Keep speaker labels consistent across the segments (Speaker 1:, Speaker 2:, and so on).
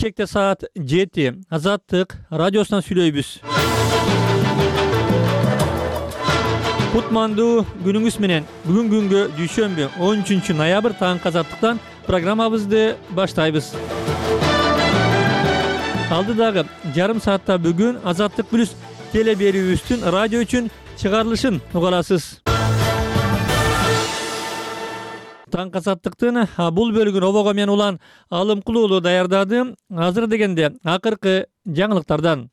Speaker 1: Çekte saat 7. Azatlık radyosundan süylöybüz. Kutmandu gününgüz menen bugün güngö düşönbü 13. noyabr taң Azatlıktan programmabızды başlayбыз. Aldıdagı jarım saatta bugün Azatlık Plus tele berүүbүздүн радио үчүн чыгарылышын угаласыз. Таң Азаттыктын бул бөлүгүн обого мен улан Алымкул уулу даярдады. Азыр дегенде акыркы жаңылыктардан.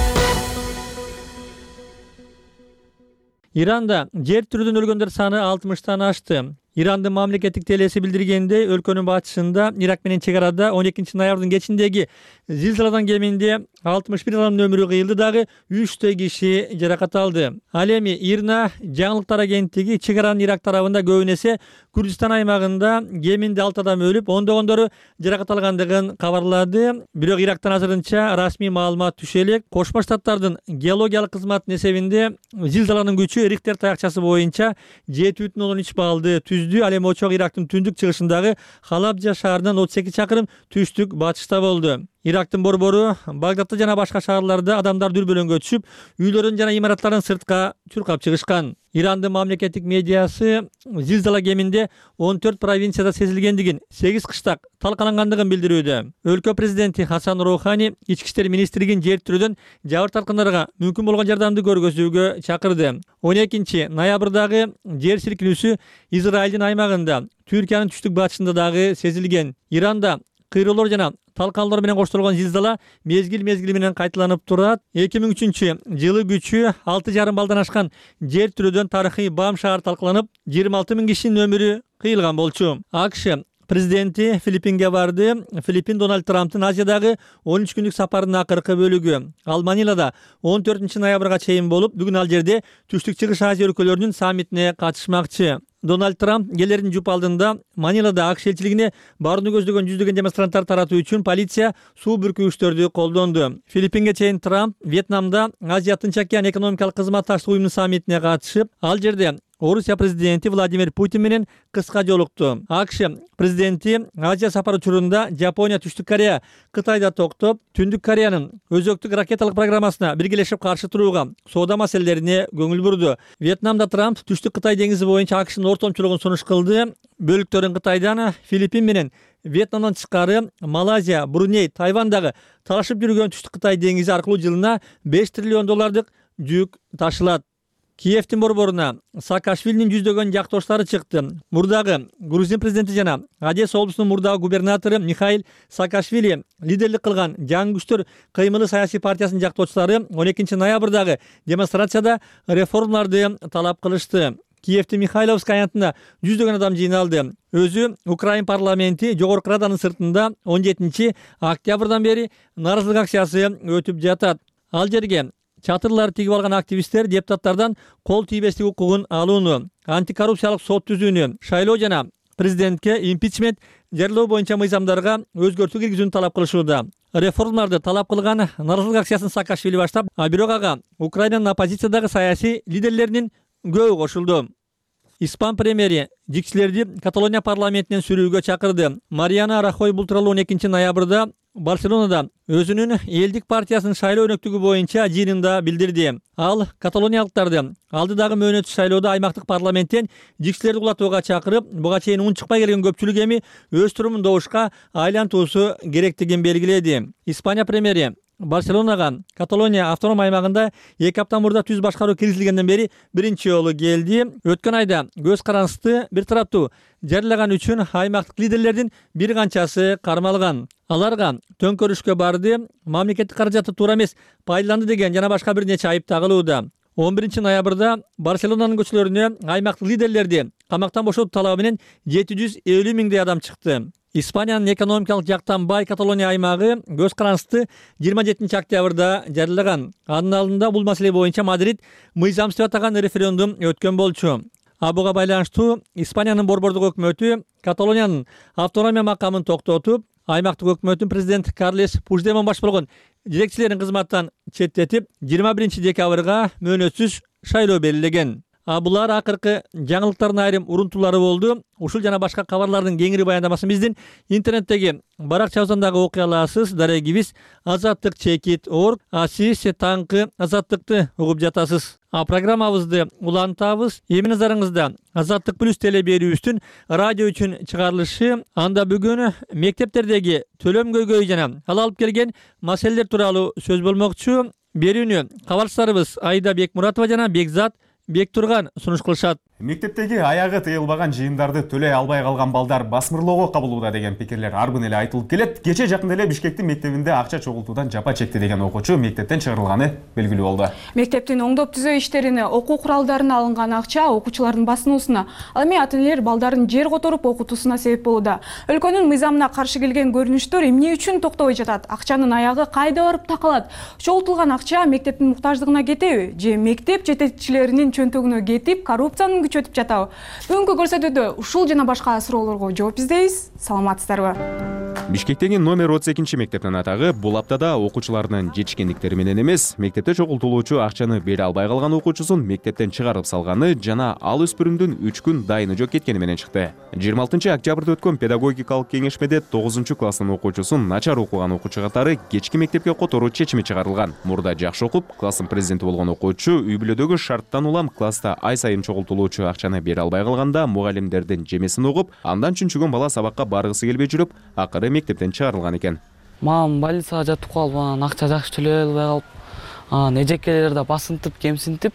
Speaker 1: Иранда жер түрүдөн өлгөндөр саны 60тан ашты. Ирандын мамлекеттик телеси билдиргенде өлкөнүн батышында Ирак менен чек арада 12 ноябрдын кечиндеги зилзаладан кеминде 61 адамдын өмүрү кыйылды дагы 3 киши жаракат алды. Ал эми Ирна жаңылыктар агенттиги чек аранын Ирак тарабында көбүн эсе Күрдүстан аймагында кеминде 6 адам өлүп, ондогондору жаракат алгандыгын кабарлады. Бирок Ирактан азырынча расмий маалымат түшө элек. Кошмо Штаттардын геологиялык кызматынын эсебинде зилзаланын күчү Рихтер таякчасы боюнча 7,3 баллды түздү. Ал эми очок Ирактын түндүк чыгышындагы Халабжа шаарынан 38 чакырым түштүк батышта болду. Ирактын борбору Багдадта жана башка шаарларда адамдар дүрбөлөңгө түшүп, үйлөрүн жана имараттарын сыртка чуркап чыгышкан. Ирандын мамлекеттик медиасы зилзала кеминде 14 провинцияда сезилгендигин, 8 кыштак талкалангандыгын билдирүүдө. Өлкө президенти Хасан Роухани ички иштер министрлигин жер түрүдөн жабыр тарткандарга мүмкүн болгон жардамды көргөзүүгө чакырды. 12 ноябрдагы жер силкинүүсү Израилдин аймагында, Түркиянын түштүк батышында дагы сезилген. Иранда кыйроолор жана талканалар менен коштолгон зилзала мезгил менен кайталанып турат. 2003 жылы күчү 6,5 балдан ашкан жер түрүдөн тарыхый Бам шаар талкаланып, 26 000 кишинин өмүрү кыйылган болчу. АКШ президенти Филиппинге барды. Филиппин Дональд Трамптын Азиядагы 13 күндүк сапарынын акыркы бөлүгү. Ал Манилада 14 ноябрга чейин болуп, бүгүн ал жерде түштүк чыгыш Азия өлкөлөрүнүн саммитине катышмакчы. Дональд Трамп келердин жуп алдында Манилада АКШ элчилигине барууну көздөгөн жүздөгөн демонстранттар таратуу үчүн полиция суу бүркүүчтөрдү колдонду. Филиппинге чейин Трамп Вьетнамда Азия Тынч океан экономикалык кызматташтык уюмунун саммитине катышып, ал жерде Орусия президенти Владимир Путин менен кыска жолукту. АКШ президенти Азия сапары учурунда Жапония, Түштүк Корея, Кытайда токтоп, Түндүк Кореянын өзөктүк ракеталык программасына биргелешип каршы турууга, соода маселелерине көңүл бурду. Вьетнамда Трамп Түштүк Кытай деңизи боюнча АКШнын ортомчулугун сунуш кылды. Бөлүктөрүн Кытайдан, Филиппин менен Вьетнамдан тышкары Малайзия, Бруней, Тайвандагы талашып жүргөн Түштүк Кытай деңизи аркылуу жылына 5 триллион доллардык жүк ташылат. Киевтин борборуна Саакашвилинин жүздөгөн жактоштары чыкты. Мурдагы Грузин президенти жана Одесса облусунун мурдагы губернатору Михаил Саакашвили лидерлик кылган жаңы күчтөр кыймылы саясий партиясынын жактоочулары 12 ноябрдагы демонстрацияда реформаларды талап кылышты. Киевтин Михайловск аянтында жүздөгөн адам жыйналды. Өзү Украин парламенти Жогорку Раданын сыртында 17 октябрдан бери нааразылык акциясы өтүп жатат. Ал жерге чатырлар тигип алган активисттер депутаттардан кол тийбестик укугун алууну, антикоррупциялык сот түзүүнү, шайлоо жана президентке импичмент жарыялоо боюнча мыйзамдарга өзгөртүү киргизүүнү талап кылышууда. Реформаларды талап кылган нааразылык акциясын Саакашвили баштап, бирок ага Украинанын оппозициядагы саясий лидерлеринин көбү кошулду. Испан премьери жикчилерди Каталония парламентинен сүрүүгө чакырды. Мариана Рахой бул тууралуу 12 ноябрда Барселонада өзүнүн элдик партиясынын шайлоо өнөктүгү боюнча жыйынында билдирди. Ал каталониялыктарды алдыдагы мөөнөтсүз шайлоодо аймактык парламенттен жикчилерди кулатууга чакырып, буга чейин ун чыкпай келген көпчүлүк эми өз турумун добушка айлантуусу керектигин белгиледи. Испания премьери Барселонага Каталония автоном аймагында 2 апта мурда түз башкаруу киргизилгенден бери биринчи жолу келди. Өткөн айда көз карансты бир тараптуу жарыялаган үчүн аймактык лидерлердин бир канчасы кармалган. Аларга төңкөрүшкө барды, мамлекеттик каражатты туура эмес пайдаланды деген жана башка бир нече айып тагылууда. 11 ноябрда Барселонанын көчөлөрүнө аймактык лидерлерди камактан бошотуу талабы менен 750 миңдей адам чыкты. Испаниянын экономикалык жактан бай Каталония аймагы көз карансты 27 октябрда жарыялаган. Анын алдында бул маселе боюнча Мадрид мыйзамсыз деп атаган референдум өткөн болчу. Буга байланыштуу Испаниянын борбордук өкмөтү Каталониянын автономия макамын токтотуп, аймактык өкмөттүн президент Карлес Пуждемон баш болгон жетекчилерин кызматтан четтетип, 21 декабрга мөөнөтсүз шайлоо белгилеген. Булар акыркы жаңылыктардын айрым урунтуулары болду. Ушул жана башка кабарлардын кеңири баяндамасын биздин интернеттеги баракчабыздан дагы окуй аласыз. Дарегибиз azatlyk.org. Сиз таңкы азаттыкты угуп жатасыз. Программабызды улантабыз. Эми назарыңызда Азаттык плюс теле берүүбүздүн радио үчүн чыгарылышы. Анда бүгүн мектептердеги төлөм көйгөй жана ал алып келген маселелер тууралуу сөз болмокчу. Берүүнү кабарчыларыбыз Айда Бекмуратова жана Бекзат Бектурган сунуш кылышат.
Speaker 2: Мектептеги аягы тыйылбаган жыйындарды төлөй албай калган балдар басмырлоого кабылууда деген пикирлер арбын эле айтылып келет. Кече жакында эле Бишкектин мектебинде акча чогултуудан жапа чекти деген окуучу мектептен чыгарылганы белгилүү болду.
Speaker 3: Мектептин оңдоп түзөө иштерине, окуу куралдарына алынган акча окуучулардын басынуусуна, ал эми ата-энелер балдарын жер которуп окутуусуна себеп болууда. Өлкөнүн мыйзамына каршы келген көрүнүштөр эмне үчүн токтобой жатат? Акчанын аягы кайда барып такалат? Чогултулган акча мектептин муктаждыгына кетеби? Же мектеп жетекчилеринин чөнтөгүнө кетип, коррупциянын өтүп жатабы? Бүгүнкү көрсөтүүдө ушул жана башка суроолорго жооп издейбиз. Саламатсыздарбы?
Speaker 2: Бишкектеги номер 32 мектептин атагы бул аптада окуучулардын жетишкендиктери менен эмес, мектепте чогултулуучу акчаны бере албай калган окуучусун мектептен чыгарып салганы жана ал өспүрүмдүн 3 күн дайыны жок кеткени менен чыкты. 26 октябрда өткөн педагогикалык кеңешмеде 9 класстын окуучусун начар окуган окуучу катары кечки мектепке которуу чечими чыгарылган. Мурда жакшы окуп, класстын президенти болгон окуучу үй бүлөдөгү шарттан улам класста ай сайын чогултулуучу акчаны бере албай калганда мугалимдердин жемесин угуп, андан чүнчүгөн бала сабакка баргысы келбей жүрүп, акыры мектептен чыгарылган экен.
Speaker 4: Мамам больницага жатып калып, акча жакшы төлөй албай калып, эжекелер да басынтып, кемсинтип,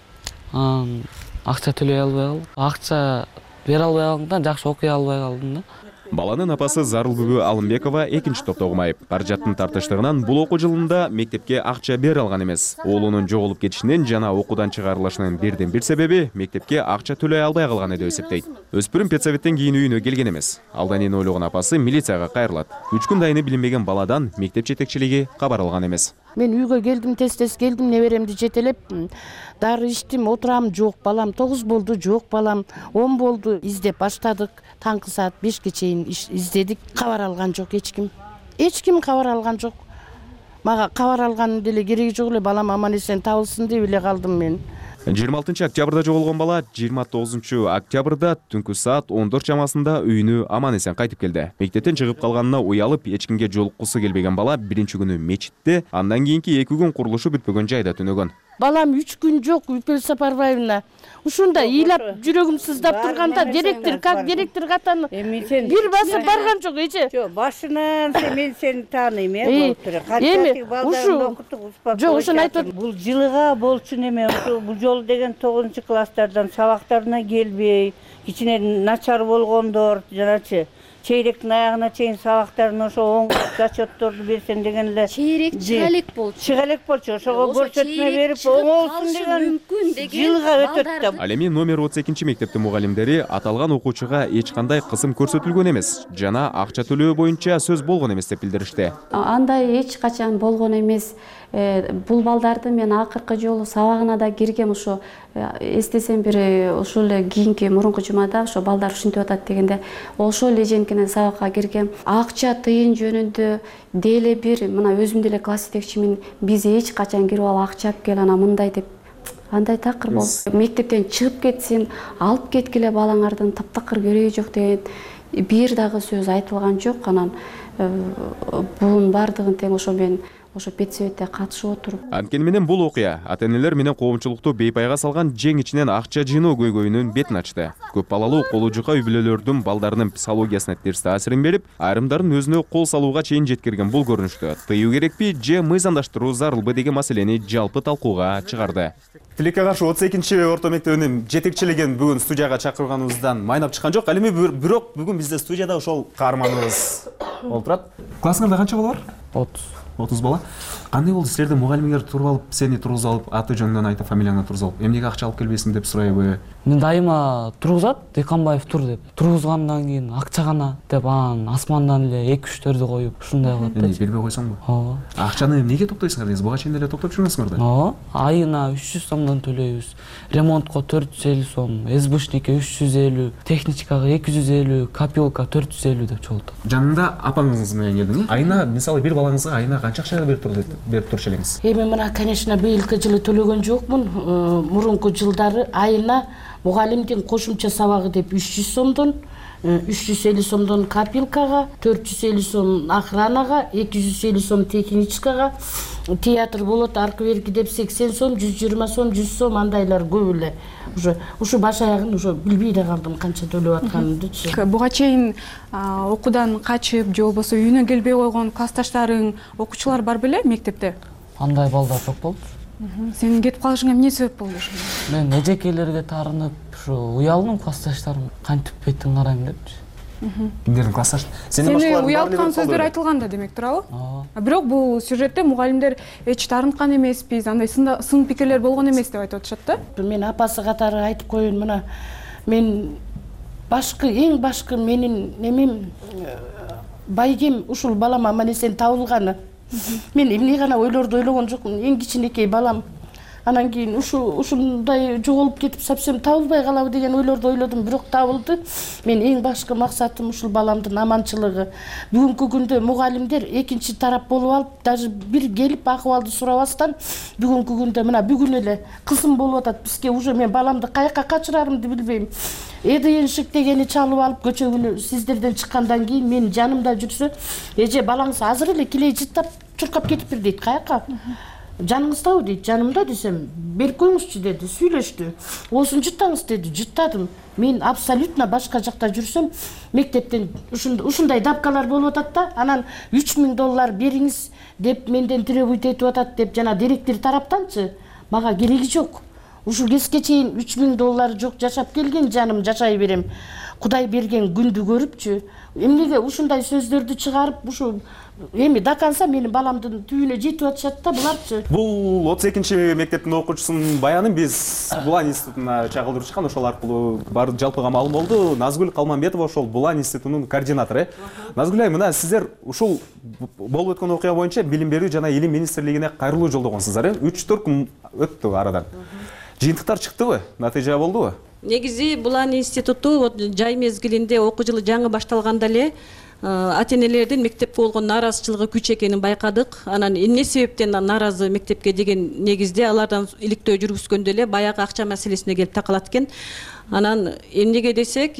Speaker 4: акча төлөй албай калып, акча бере албай калгандан жакшы окуй албай калдым да.
Speaker 2: Баланын апасы Зарылбүбү Алымбекова экинчи топто окумайып, каражаттын тартыштыгынан бул окуу жылында мектепке акча бере алган эмес. Оолунун жоголуп кетишинин жана окуудан чыгарылышынын бирден бир себеби мектепке акча төлөй албай калганы деп эсептейт. Өспүрүм педсоветтен кийин үйүнө келген эмес. Алдан эне ойлогон апасы милицияга кайрылат. 3 күн дайыны билинбеген баладан мектеп жетекчилиги кабар алган эмес.
Speaker 5: Мен үйгө келдим, тез келдим, неберемди жетелеп, дары иштим, отурам, жок балам, 9 болду, жок балам, 10 болду, издеп баштадык. Таңкы саат 5ке чейин издедик, кабар алган жок эч ким. Эч ким кабар алган жок. Мага кабар алган деле кереги жок эле, балам аман эсен табылсын деп эле калдым мен.
Speaker 2: 26 октябрда жоголгон бала 29 октябрда түнкү саат 14 чамасында үйүнө аман эсен кайтып келди. Мектептен чыгып калганына уялып, эч кимге жолуккусу келбеген бала биринчи күнү мечитте, андан кийинки 2 күн курулушу бүтпөгөн жайда түнөгөн.
Speaker 5: Балам 3 күн жок, Үпел Сапарбаевна. Ушунда ыйлап жүрөгүм сыздап турганда директор, как директор катаны бир басып барган жок эже.
Speaker 6: Жок, башынан мен сени тааныйм, болуп тур. Канчалык балдарды окуттук, успап.
Speaker 5: Жок, ошону айтып,
Speaker 6: бул жылыга болчу неме, бул жолу деген 9 класстардан сабактарына келбей, кичине начар болгондор, жаначы чейректин аягына чейин сабактарын ошо оң зачетторду берсен деген эле
Speaker 7: чейрек чыга элек болчу.
Speaker 6: Чыга элек болчу. Ошого көрсөтмө берип оңолсун деген жылга өтөт да.
Speaker 2: Ал эми номер 32 мектептин мугалимдери аталган окуучуга эч кандай кысым көрсөтүлгөн эмес жана акча төлөө боюнча сөз болгон эмес деп билдиришти.
Speaker 7: Андай эч качан болгон эмес. Бул балдарды мен акыркы жолу сабагына да киргем, ошо эстесем бир ошол эле кийинки мурунку жумада ошо балдар ушинтип атат дегенде ошол эле женкине сабакка киргем. Акча тыйын жөнүндө деле бир мына өзүм деле класс жетекчимин, биз эч качан кирип алып акча алып кел ана мындай деп андай такыр болуп. Мектептен чыгып кетсин, алып кеткиле балаңардын таптакыр кереги жок деген бир дагы сөз айтылган жок. Анан бунун бардыгын тең ошо мен ошо педсоветте катышып отуруп.
Speaker 2: Анткени менен бул окуя ата-энелер менен коомчулукту бейпайга салган жең ичинен акча жыйноо көйгөйүнүн бетин ачты. Көп балалуу колу жука үй бүлөлөрдүн балдарынын психологиясына терс таасирин берип, айрымдарын өзүнө кол салууга чейин жеткирген бул көрүнүштү тыюу керекпи же мыйзамдаштыруу зарылбы деген маселени жалпы талкууга чыгарды. Тилекке каршы 32 орто мектебинин жетекчилигин бүгүн студияга чакырганыбыздан майнап чыккан жок. Ал эми бирок бүгүн бизде студияда ошол каарманыбыз болуп турат. Классыңарда канча бала бар? 30 бала. Кандай болду силерде мугалимиңер туруп алып, сени тургузуп алып, аты жөнүңдөн айтып, фамилияңды тургузуп алып, эмнеге акча алып келбейсиң деп сурайбы?
Speaker 4: Мен дайыма тургузат, Деканбаев тур деп. Тургузгандан кийин акча гана деп анан асмандан эле 2-3төрдү коюп ушундай кылат да.
Speaker 2: Бербей койсоңбу?
Speaker 4: Ооба.
Speaker 2: Акчаны эмнеге топтойсуңар дейсиз? Буга чейин эле топтоп жүргөнсүңөр да?
Speaker 4: Ооба. Айына 300 сомдон төлөйбүз. Ремонтко 450 сом, СБшникке 350, техничкага 250, копилка 450 деп чогултат.
Speaker 2: Жанында апаңыз менен келдиң, Айына мисалы бир балаңызга айына канча акча берип турушу элеңиз?
Speaker 5: Эми мына, конечно, быйылкы жылы төлөгөн жокмун. Мурунку жылдары айына мугалимдин кошумча сабагы деп 300 сомдон, 350 сомдон копилкага, 450 сом охранага, 250 сом техничкага, театр болот аркы берки деп 80 сом, 120 сом, 100 сом андайлар көп эле. Ушу баш аягын уже билбей да калдым канча төлөп атканымдычы.
Speaker 3: Буга чейин окуудан качып же болбосо үйүнө келбей койгон классташтарың, окуучулар бар беле мектепте?
Speaker 4: Андай балдар жок болду.
Speaker 3: Сенин кетип калышыңа эмне себеп болду ошондо?
Speaker 4: Мен эжекейлерге таарынып ушу уялдым, классташтарым кантип бетин карайм депчи.
Speaker 2: Кимдердин классташ?
Speaker 3: Сени уялткан сөздөр айтылган да демек туурабы? Бирок бул сюжетте мугалимдер эч таарынткан эмеспиз, андай сын пикирлер болгон эмес деп айтып атышат да.
Speaker 5: Мен апасы катары айтып коеюн, мына мен эң башкы менин немем байгем ушул балам аман эсен табылганы. Мен эмне гана ойлорду ойлогон жокмун, эң кичинекей балам. Анан кийин ушундай жоголуп кетип совсем табылбай калабы деген ойлорду ойлодум, бирок табылды. Мен эң башкы максатым ушул баламдын аманчылыгы. Бүгүнкү күндө мугалимдер экинчи тарап болуп алып, даже бир келип акыбалды сурабастан, бүгүнкү күндө мына бүгүн эле кысым болуп атат бизге. Уже мен баламды каяка качырарымды билбейм. Эденшик дегени чалып алып көчөгүнө сиздерден чыккандан кийин мен жанымда жүрсө, эже балаңыз азыр эле килей жыттап чуркап кетиптир дейт. Каяка? Жаныңыздабы дейт. Жанымда десем, берип коюңузчу деди, сүйлөштү. Осун жыттаңыз деди, жыттадым. Мен абсолютно башка жакта жүрсөм, мектептен ушундай дапкалар болуп атат да, анан $3000 бериңиз деп менден требуйт этип атат деп жана директор тараптанчы, мага кереги жок. Ушул кезге чейин $3000 жок жашап келген жаным, жашай берем. Кудай берген күндү көрүпчү. Эмнеге ушундай сөздөрдү чыгарып, ушу эми даканса менин баламдын түбүнө жетип атышат да буларчы.
Speaker 2: Бул 32-чи мектептин окуучусунун баянын биз Булан институтуна чагылдырышкан, ошол аркылуу бар жалпыга маалым болду. Назгүл Калманбетова ошол Булан институтунун координатору. Назгүл ай, мына сиздер ушул болуп өткөн окуя боюнча билим берүү жана илим министрлигине кайрылуу жолдогонсуздар. 3-4 күн өттү арадан. Жыйынтыктар чыктыбы? Натыйжа болдубу?
Speaker 8: Негизи Булан институту жай мезгилинде окуу жылы жаңы башталганда эле ата-энелердин мектепке болгон нааразычылыгы күч экенин байкадык. Анан эмне себептен нааразы мектепке деген негизде алардан иликтөө жүргүзгөндө эле баягы акча маселесине келип такалат экен. Анан эмнеге десек,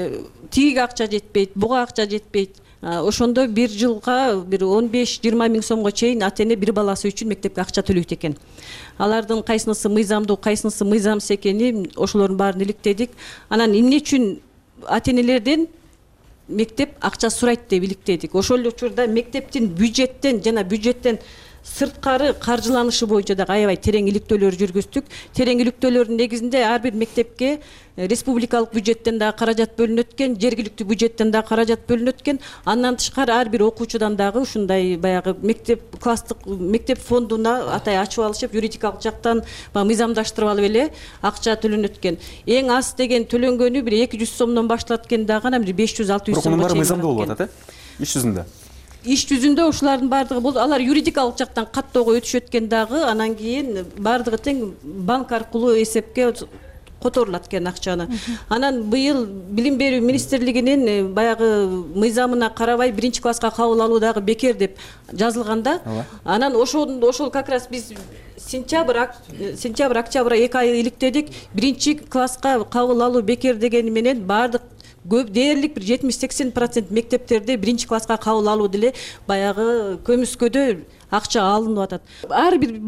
Speaker 8: тиги акча жетпейт, буга акча жетпейт. Ошондо бир жылга бир 15-20 миң сомго чейин ата-эне бир баласы үчүн мектепке акча төлөйт экен. Алардын кайсынысы мыйзамдуу, кайсынысы мыйзамсыз экени ошолордун баарын иликтедик. Анан эмне үчүн ата-энелерден мектеп акча сурайт деп иликтедик. Ошол эле учурда мектептин бюджеттен жана бюджеттен сырткары каржыланышы боюнча да аябай терең иликтөөлөр жүргүздүк. Терең иликтөөлөрдүн негизинде ар бир мектепке республикалык бюджеттен да каражат бөлүнөт экен, жергиликтүү бюджеттен да каражат бөлүнөт экен. Андан тышкары ар бир окуучудан дагы ушундай баягы мектеп класстык мектеп фондуна атай ачып алышып, юридикалык жактан мыйзамдаштырып алып эле акча төлөнөт экен. Эң аз деген төлөнгөнү бир 200 сомдон башталат экен дагы, анан бир 500-600 сомго чейин.
Speaker 2: Мыйзамдуу болуп атат, иш жүзүндө.
Speaker 8: Иш жүзүндө ушулардын баардыгы болду. Алар юридикалык жактан каттоого өтүшөт экен дагы, анан кийин баардыгы тең банк аркылуу эсепке которулат экен акчаны. Анан быйыл билим берүү министрлигинин баягы мыйзамына карабай 1-класска кабыл алуу дагы бекер деп жазылганда, анан ошол как раз биз сентябрь, октябрь 2 ай иликтедик. 1-класска кабыл алуу бекер дегени менен баардык көп дээрлик бир 70-80% мектептерде 1-класска кабыл алуу деле баягы көмүскөдө акча алынып атат. Ар бир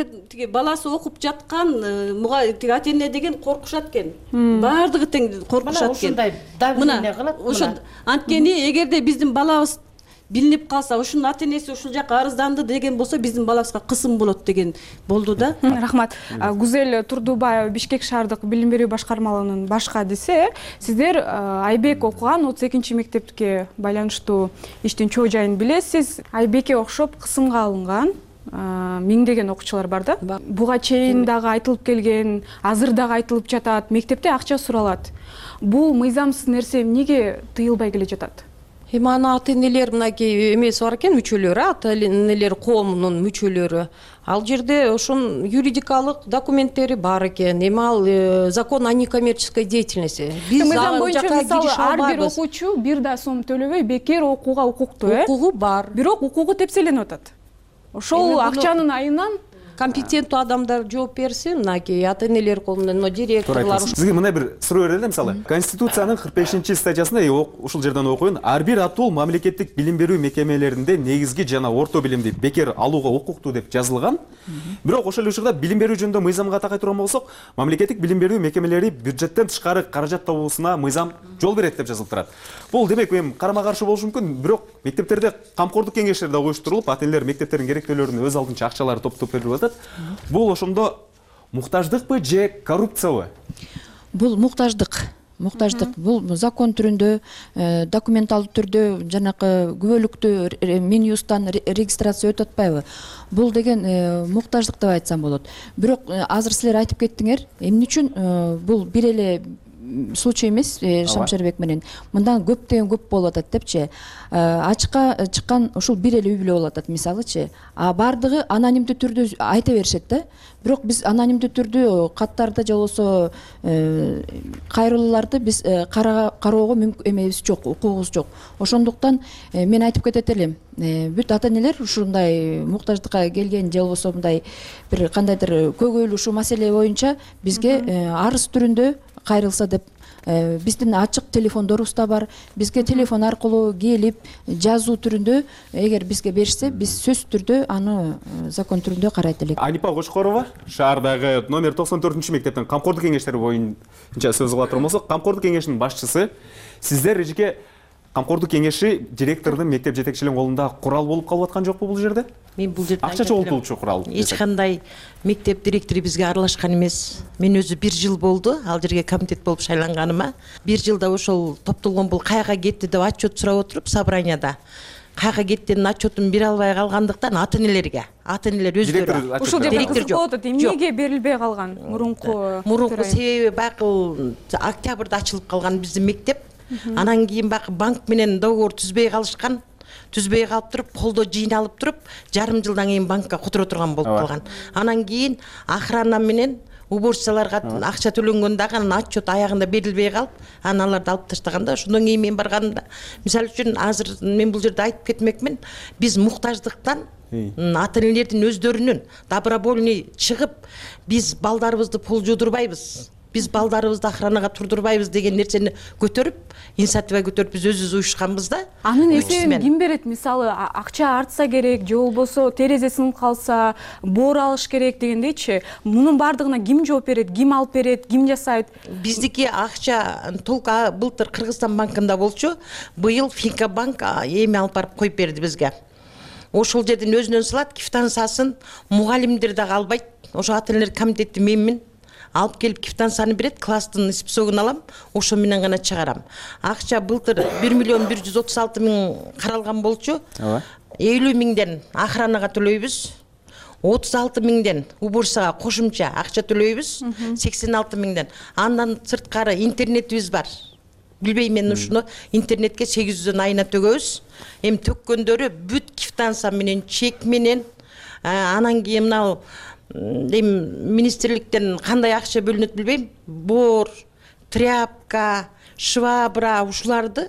Speaker 8: баласы окуп жаткан ата-эне деген коркушат экен. Баардыгы тең коркушат экен.
Speaker 5: Мына ушундай давление кылат.
Speaker 8: Ошо анткени эгерде биздин балабыз билинип калса, ушунун ата-энеси ушул жака арызданды деген болсо, биздин балабызга кысым болот деген болду да.
Speaker 3: Рахмат. Гүзел Турдубаева, Бишкек шаардык билим берүү башкармалыгынын башка десе, сиздер Айбек окуган 32-чи мектепке байланыштуу иштин чоо жайын билесиз. Айбекке окшоп кысымга алынган миңдеген окуучулар бар да. Буга чейин дагы айтылып келген, азыр дагы айтылып жатат, мектепте акча суралат. Бул мыйзамсыз нерсе эмнеге тыйылбай келе жатат?
Speaker 9: Эми аны ата-энелер мынакей эмеси бар экен, мүчөлөрү, ата-энелер коомунун мүчөлөрү. Ал жерде ошон юридикалык документтери бар экен. Эми ал закон о некоммерческой деятельности. Биз
Speaker 3: мыйзам боюнча мисалы ар бир окуучу 1 да сом төлөбөй бекер окууга укуктуу,
Speaker 9: укугу бар.
Speaker 3: Бирок укугу тепселенип атат. ошол акчанын айынан
Speaker 9: компетенттүү адамдар жооп берсин, мынакей ата энелер колунда, директорлор.
Speaker 2: Сизге мындай бир суроо берели, мисалы, Конституциянын 45-статьясында ушул жерден окуйун, ар бир атол мамлекеттик билим берүү мекемелеринде негизги жана орто билимди бекер алууга укуктуу деп жазылган. Бирок ошол учурда билим берүү жөнүндө мыйзамга такай турган болсок, мамлекеттик билим берүү мекемелери бюджеттен тышкары каражат табуусуна мыйзам жол берет деп жазылып турат. Бул демек эми карама-каршы болушу мүмкүн, бирок мектептерде камкордук кеңештери да коюштурулуп, ата энелер мектептердин керектүүлөрүн өз алдынча акчалары топтоп берип атат. Бул ошондо муктаждыкпы же коррупциябы?
Speaker 10: Бул муктаждык. Бул закон түрүндө, документалдуу түрдө жанакы күбөлүктүү Минюстан регистрация өтүп атпайбы? Бул деген муктаждык деп айтсам болот. Бирок азыр силер айтып кеттиңер, эмне үчүн бул бир эле случай эмес, Шамшербек менен. Мындан көп болуп атат депчи. Ачыкка чыккан ушул бир эле үй бүлө болуп атат, мисалычы. А бардыгы анонимдүү түрдө айта беришет да. Бирок биз анонимдүү түрдө каттарды же болбосо кайрылууларды биз кароого мүмкүн эмебиз жок, укугубуз жок. Ошондуктан мен айтып кетет элем. Бүт ата энелер ушундай муктаждыкка келген же болбосо мындай бир кандайдыр көйгөйлүү ушул маселе боюнча бизге арыз түрүндө кайрылса деп, биздин ачык телефондорубуз да бар. Бизге телефон аркылуу келип жазуу түрүндө эгер бизге беришсе, биз сөзсүз түрдө аны закон түрүндө карайт элек.
Speaker 2: Анипа Кошкорова шаардагы номер 94-мектептин камкордук кеңештери боюнча сөз кыла турган болсок, камкордук кеңешинин башчысы, сиздер эжеке камкордук кеңеши директордун мектеп жетекчилигинин колунда курал болуп калып аткан жокпу бул жерде?
Speaker 11: Мен бул жерде
Speaker 2: акча чогултуучу курал.
Speaker 11: Эч кандай мектеп директору бизге аралашкан эмес. Мен өзү 1 жыл болду ал жерге комитет болуп шайланганыма. 1 жылда ошол топтолгон бул каяка кетти деп отчет сурап отуруп собранияда. Каяка кеттинин отчетун бере албай калгандыктан ата энелерге, ата энелер өздөрү.
Speaker 3: Ушул жерде кызык болот, эмнеге берилбей калган
Speaker 11: мурунку себеби бакыл октябрда ачылып калган биздин мектеп. Анан кийин бакы банк менен договор түзбөй калышкан. Түзбөй калып туруп, колдо жыйналып туруп, жарым жылдан кийин банкка которо турган болуп калган. Анан кийин охрана менен уборщицаларга акча төлөнгөн дагы анан отчет аягында берилбей калып, анан аларды алып таштаганда, ошондон кийин мен барганда, мисалы үчүн азыр мен бул жерде айтып кетмекмин, биз муктаждыктан ата энелердин өздөрүнүн добровольный чыгып, биз балдарыбызды пул жудурбайбыз. Биз балдарыбызды охранага турдурбайбыз деген нерсени көтөрүп, инициатива көтөрүп биз өзүбүз уюшканбыз да.
Speaker 3: Анын эсебин ким берет? Мисалы, акча артса керек, же болбосо терезе сынып калса, боор алыш керек дегендейчи. Мунун бардыгына ким жооп берет, ким алып берет, ким жасайт?
Speaker 11: Биздики акча толка былтыр Кыргызстан банкында болчу, быйыл Финка банк эми алып барып коюп берди бизге. Ошол жерден өзүнөн салат, квитанциясын мугалимдер дагы албайт. Ошо ата энелер комитети менмин. Алып келип квитанцияны берет, класстын списогун алам, ошо менен гана чыгарам. Акча былтыр 1.136.000 каралган болчу. 50.000ден охранага төлөйбүз. 36.000ден уборщицага кошумча акча төлөйбүз. 86.000ден. Андан сырткары интернетибиз бар. Билбейм мен ушуну интернетке 800дөн айына төгөбүз. Эми төккөндөрү бүт квитанция менен, чек менен, анан кийин мына министрликтен кандай акча бөлүнөт билбейм. Бор, тряпка, швабра ушуларды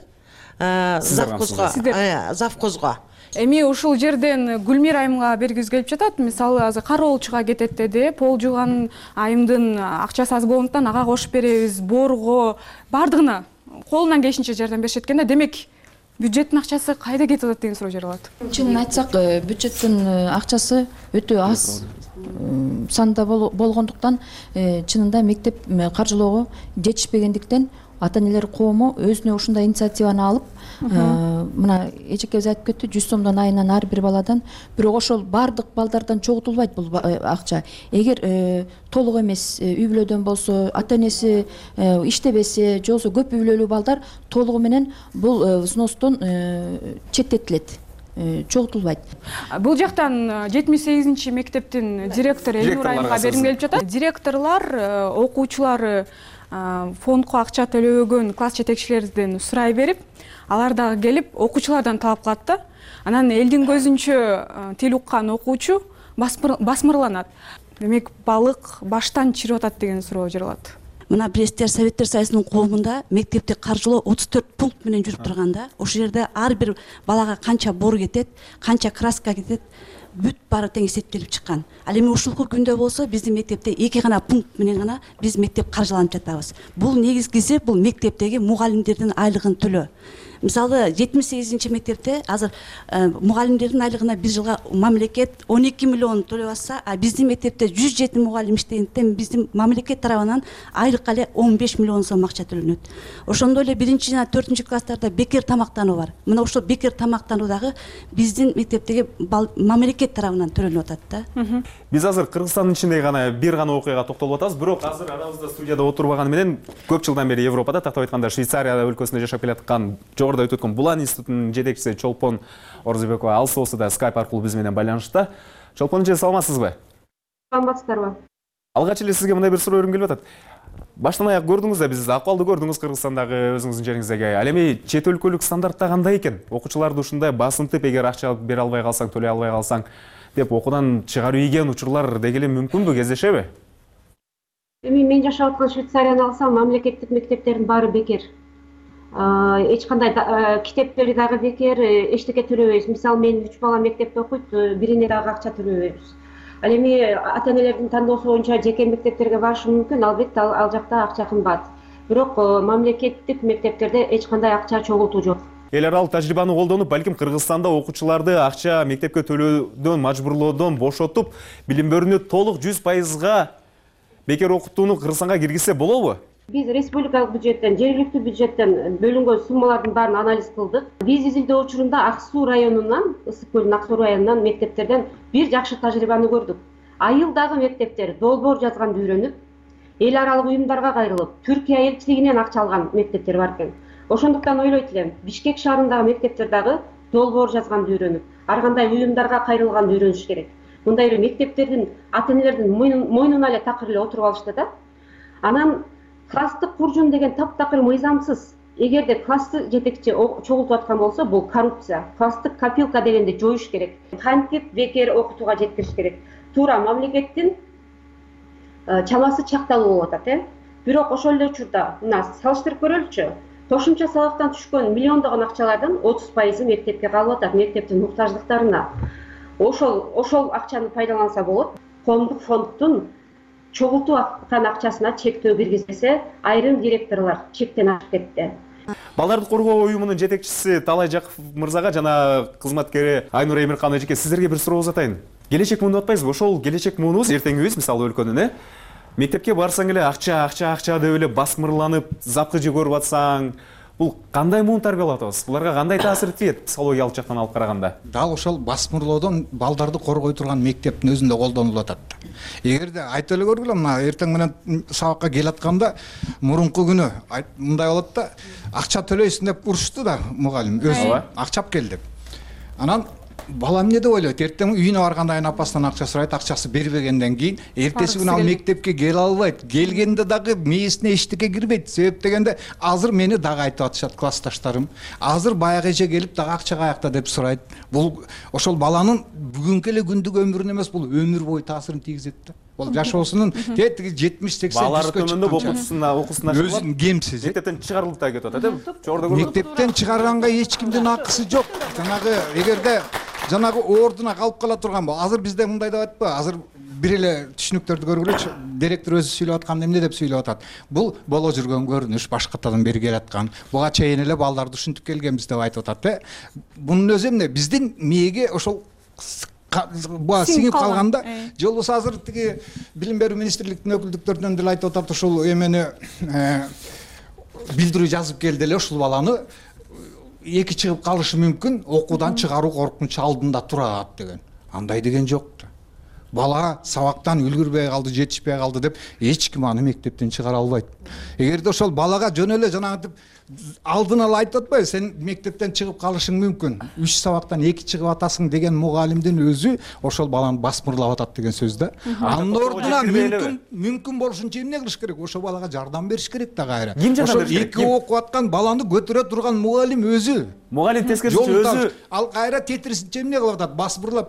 Speaker 11: завхозго.
Speaker 3: Эми ушул жерден Гүлмир айымга бергиз келип жатат. Мисалы, азыр кароолчуга кетет деди. Пол жууган айымдын акчасы аз болгондуктан ага кошуп беребиз, борго, бардыгына колунан келишинче жардам беришет экен да. Демек, бюджеттин акчасы кайда кетип атат деген суроо жаралат.
Speaker 10: Чынын айтсак, бюджеттин акчасы өтө аз санда болгондуктан, чынында мектеп каржылоого жетишпегендиктен ата энелер коому өзүнө ушундай инициативаны алып, мына эжекебиз айтып кетти, 100 сомдон айынан ар бир баладан, бирок ошол бардык балдардан чогултулбайт бул акча. Эгер толук эмес үй бүлөдөн болсо, ата энеси иштебесе, же болбосо көп үй бүлөлүү балдар толугу менен бул взностон четтетилет. Чогултулбайт.
Speaker 3: Бул жактан 78 мектептин директору Элнур айымга бергим келип жатат. Директорлор окуучулары фондко акча төлөбөгөн класс жетекчилерден сурай берип, алар дагы келип окуучулардан талап кылат да. Анан элдин көзүнчө тил уккан окуучу басмырланат. Демек, балык баштан чирip атат деген суроо жаралат.
Speaker 12: Мына Пресстер Советтер Союзунун коомунда мектепти каржылоо 34 пункт менен жүрүп турганда, ошол жерде ар бир балага канча бор кетет, канча краска кетет, бүт баары тең эсептелип чыккан. Ал эми ушулку күндө болсо биздин мектепте 2 гана пункт менен гана биз мектеп каржыланып жатабыз. Бул негизгиси бул мектептеги мугалимдердин айлыгын төлөө. Мисалы 78 мектепте азыр мугалимдердин айлыгына бир жылга мамлекет 12 миллион төлөп атса, а биздин мектепте 107 мугалим иштегенден биздин мамлекет тарабынан айлыкка эле 15 миллион сом акча төлөнөт. Ошондой эле 1 жана 4 класстарда бекер тамактануу бар. Мына ошол бекер тамактануу дагы биздин мектептеги мамлекет тарабынан төлөнүп атат да.
Speaker 2: Биз азыр Кыргызстандын ичинде бир гана окуяга токтолуп атабыз. Бирок азыр арабызда студияда отурбаганы менен көп жылдан бери Европада, тактап айтканда Швейцария өлкөсүндө жашап келаткан жогоруда өтүп өткөн Булан институтунун жетекчиси Чолпон Орзубекова алсоосу да скайп аркылуу биз менен байланышта. Чолпон эже, саламатсызбы?
Speaker 13: Саламатсыздарбы?
Speaker 2: Алгач эле сизге мындай бир суроо бергим келип атат. Баштан аяк көрдүңүз да, биз акыбалды көрдүңүз Кыргызстандагы өзүңүздүн жериңиздеги. Ал эми чет өлкөлүк стандартта кандай экен? Окуучуларды ушундай басынтып, эгер акча бере албай калсаң, төлөй албай калсаң деп окуудан чыгарып ийген учурлар дегеле мүмкүнбү, кездешеби?
Speaker 13: Эми мен жашап аткан Швейцарияны алсам, мамлекеттик мектептердин баары бекер. Эч кандай китептери дагы бекер, эчтеке төлөбөйбүз. Мисалы, менин 3 балам мектепте окуйт, бирине дагы акча төлөбөйбүз. Ал эми ата-энелердин тандоосу боюнча жеке мектептерге барышы мүмкүн, албетте ал жакта акча кымбат. Бирок мамлекеттик мектептерде эч кандай акча чогултуу жок.
Speaker 2: Эл аралык тажрыйбаны колдонуп, балким Кыргызстанда окуучуларды акча мектепке төлөөдөн, мажбурлоодон бошотуп, билим берүүнү толук 100% бекер окутууну Кыргызстанга киргизсе болобу?
Speaker 13: Биз республикалык бюджеттен, жергиликтүү бюджеттен бөлүнгөн суммалардын баарын анализ кылдык. Биз изилдөө учурунда Ак Суу районунан, Ысык көлдүн Ак Суу районунан мектептерден бир жакшы тажрыйбаны көрдүк. Айылдагы мектептер долбоор жазганды үйрөнүп, эл аралык уюмдарга кайрылып, Түркия элчилигинен акча алган мектептер бар экен. Ошондуктан ойлойт элем, Бишкек шаарындагы мектептер дагы долбоор жазганды үйрөнүп, ар кандай уюмдарга кайрылганды үйрөнүш керек. Мындай эле мектептердин ата-энелердин мойнуна эле такыр эле отуруп алышты да. Анан класстык куржун деген таптакыр мыйзамсыз. Эгерде классы жетекчи чогултуп аткан болсо, бул коррупция. Класстык копилка дегенди жоюш керек. Кантип бекер окутууга жеткириш керек. Туура мамлекеттин чамасы чакталуу болуп атат, Бирок ошол эле учурда мына салыштырып көрөлүчү. Кошумча сабактан түшкөн миллиондогон акчалардын 30% мектепке калып атат, мектептин муктаждыктарына. Ошол акчаны пайдаланса болот. Коомдук фонддун чогултуп аткан акчасына чектөө киргизбесе, айрым директорлор чектен ашып кетти.
Speaker 2: Балдарды коргоо уюмунун жетекчиси Талай Жаков мырзага жана кызматкери Айнура Эмиркан эжеке, сиздерге бир суроо узатайын. Келечек муунуп атпайсызбы? Ошол келечек муунубуз эртеңгибиз, мисалы өлкөнүн, мектепке барсаң эле акча деп эле басмырланып, запкыжы көрүп атсаң, бул кандай муун тарбиялап атабыз? Буларга кандай таасир этет психологиялык жактан алып караганда?
Speaker 14: Дал ошол басмырлоодон балдарды коргой турган мектептин өзүндө колдонулуп атат. Эгерде айтып эле көргүлө, мына эртең менен сабакка келатканда мурунку күнү мындай болот да, акча төлөйсүң деп урушту да мугалим, өзү акчап кел деп. Анан бала эмне деп ойлойт? Эртең үйүнө барганда апасынан акча сурайт, акчасы бербегенден кийин эртеси күнү ал мектепке келе албайт. Келгенде дагы мээсине эчтеке кирбейт. Себеп дегенде азыр мени дагы айтып атышат классташтарым. Азыр баягы эже келип дагы акча каякта деп сурайт. Бул ошол баланын бүгүнкү эле күндүк өмүрүнө эмес, бул өмүр бою таасирин тийгизет да. Бул жашоосунун тетиги 70-80
Speaker 2: балары төмөндөп окуусуна
Speaker 14: өзүн кемсиз.
Speaker 2: Мектептен чыгарылып да кетип атат, Жогоруда көрдүк.
Speaker 14: Мектептен чыгарганга эч кимдин акысы жок. Жанагы эгерде жанагы ордуна калып кала турган бол. Азыр бизде мындай деп атпайбы? Азыр бир эле түшүнүктөрдү көргүлөчү. Директор өзү сүйлөп аткан эмне деп сүйлөп атат? Бул боло жүргөн көрүнүш, башкатадан бери келаткан. Буга чейин эле балдарды ушинтип келгенбиз деп айтып атат, Бунун өзү эмне? Биздин мээге ошол сиңип калганда, же болбосо азыр тиги билим берүү министрликтин өкүлдүктөрүнөн деле айтып атат, ушул эмени билдирүү жазып келди эле, ушул баланы эки чыгып калышы мүмкүн, окуудан чыгаруу коркунучу алдында турат деген. Андай деген жок да. Бала сабактан үлгүрбөй калды, жетишпей калды деп эч ким аны мектептен чыгара албайт. Эгерде ошол балага жөн эле жанагынтип алдын ала айтып атпайбы, сен мектептен чыгып калышың мүмкүн, 3 сабактан 2 чыгып атасың деген мугалимдин өзү ошол баланы басмырлап атат деген сөз да. Анын ордуна мүмкүн болушунча эмне кылыш керек? Ошол балага жардам бериш керек да кайра. Ошол 2 окуп аткан баланы көтөрө турган мугалим өзү.
Speaker 2: Мугалим тескерисинче өзү
Speaker 14: ал кайра тетирисинче эмне кылып атат? Басмырлап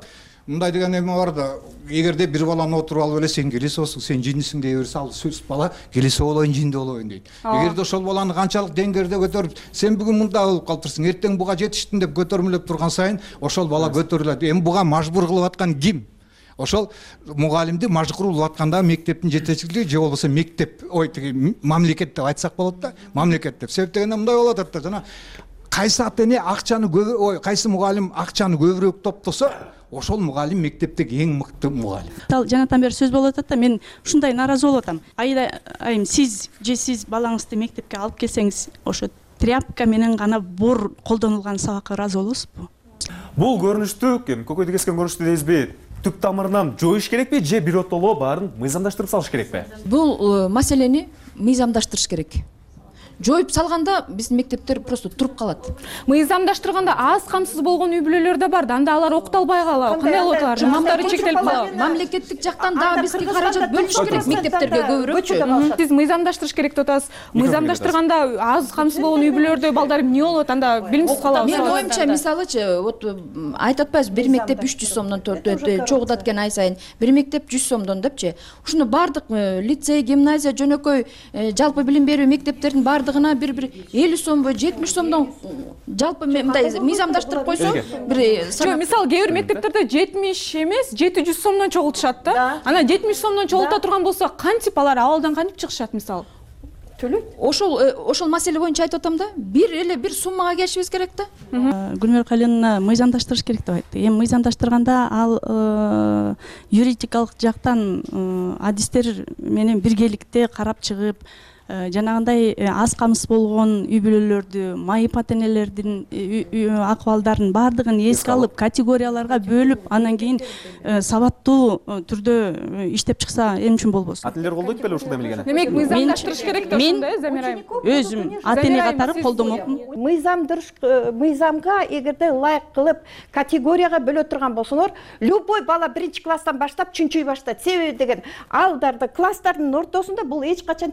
Speaker 14: мындай деген эме бар да, эгерде бир баланы отуруп алып эле сен келиси болсуң, сен жиндисиң дей берсе, ал сөз бала келиси болоюн, жинди болоюн дейт. Эгерде ошол баланы канчалык деңгээлде көтөрүп, сен бүгүн мында болуп калыптырсың, эртең буга жетиштин деп көтөрмөлөп турган сайын ошол бала көтөрүлөт. Эми буга мажбур кылып аткан ким? Ошол мугалимди мажбур кылып атканда мектептин жетекчилиги же болбосо мектеп, мамлекет деп айтсак болот да, мамлекет деп. Себеп дегенде мындай болуп атат да, жана кайсы ата-эне акчаны кайсы мугалим акчаны көбүрөөк топтосо, ошол мугалим мектептеги эң мыкты мугалим.
Speaker 15: Жанатан бери сөз болуп атат да, мен ушундай нааразы болуп атам. Айым сиз балаңызды мектепке алып келсеңиз, ошо тряпка менен гана бор колдонулган сабакка ыраазы болосузбу?
Speaker 16: Бул көрүнүштү, көкөйдү кескен көрүнүштү дейсизби? Түп тамырынан жоюш керекпи же биротоло баарын мыйзамдаштырып салыш керекпи?
Speaker 10: Бул маселени мыйзамдаштырыш керек. Жоюп салганда биздин мектептер просто туруп калат.
Speaker 3: Мыйзамдаштырганда аз камсыз болгон үй бүлөлөр да бар да, анда алар окуталбай калат. Кандай болот алар? Жумуштары чектелип калат.
Speaker 10: Мамлекеттик жактан дагы бизге каражат бөлүш керек мектептерге көбүрөөкчү.
Speaker 3: Сиз мыйзамдаштырыш керек деп атасыз. Мыйзамдаштырганда аз камсыз болгон үй бүлөлөрдө балдар эмне болот? Анда билимсиз калабыз.
Speaker 10: Менин оюмча, мисалычы, вот айтып атпайбыз, бир мектеп 300 сомдон чогулат экен ай сайын, бир мектеп 100 сомдон депчи. Ушуну бардык лицей, гимназия, жөнөкөй жалпы билим берүү мектептердин бардыгына бир 50 сомбу 70 сомдон жалпы мындай мыйзамдаштырып койсо, бир
Speaker 3: мисалы кээ бир мектептерде 70 эмес 700 сомдон чогултушат да. Ана 70 сомдон чогулта турган болсо, кантип алар абалдан кантип чыгышат мисалы?
Speaker 10: Ошол маселе боюнча айтып атам да, бир суммага келишибиз керек да.
Speaker 15: Гүлмира Калиновна мыйзамдаштырыш керек деп айтты. Эми мыйзамдаштырганда ал юридикалык жактан адистер менен биргеликте карап чыгып, жанагындай аз камсыз болгон үй бүлөлөрдү, майып ата-энелердин акыбалдарын бардыгын эске алып, категорияларга бөлүп, анан кийин сабаттуу түрдө иштеп чыкса эмне үчүн болбосун?
Speaker 16: Ата-энелер колдойт беле ушундай мелгени?
Speaker 3: Демек мыйзамдаштырыш керек деп ушундай, Замира айым.
Speaker 15: Өзүм ата-эне катары колдомокмун.
Speaker 17: Мыйзамга эгерде ылайык кылып категорияга бөлө турган болсоңор, любой бала 1-класстан баштап чүнчүй баштайт. Себеби деген алдарды класстардын ортосунда бул эч качан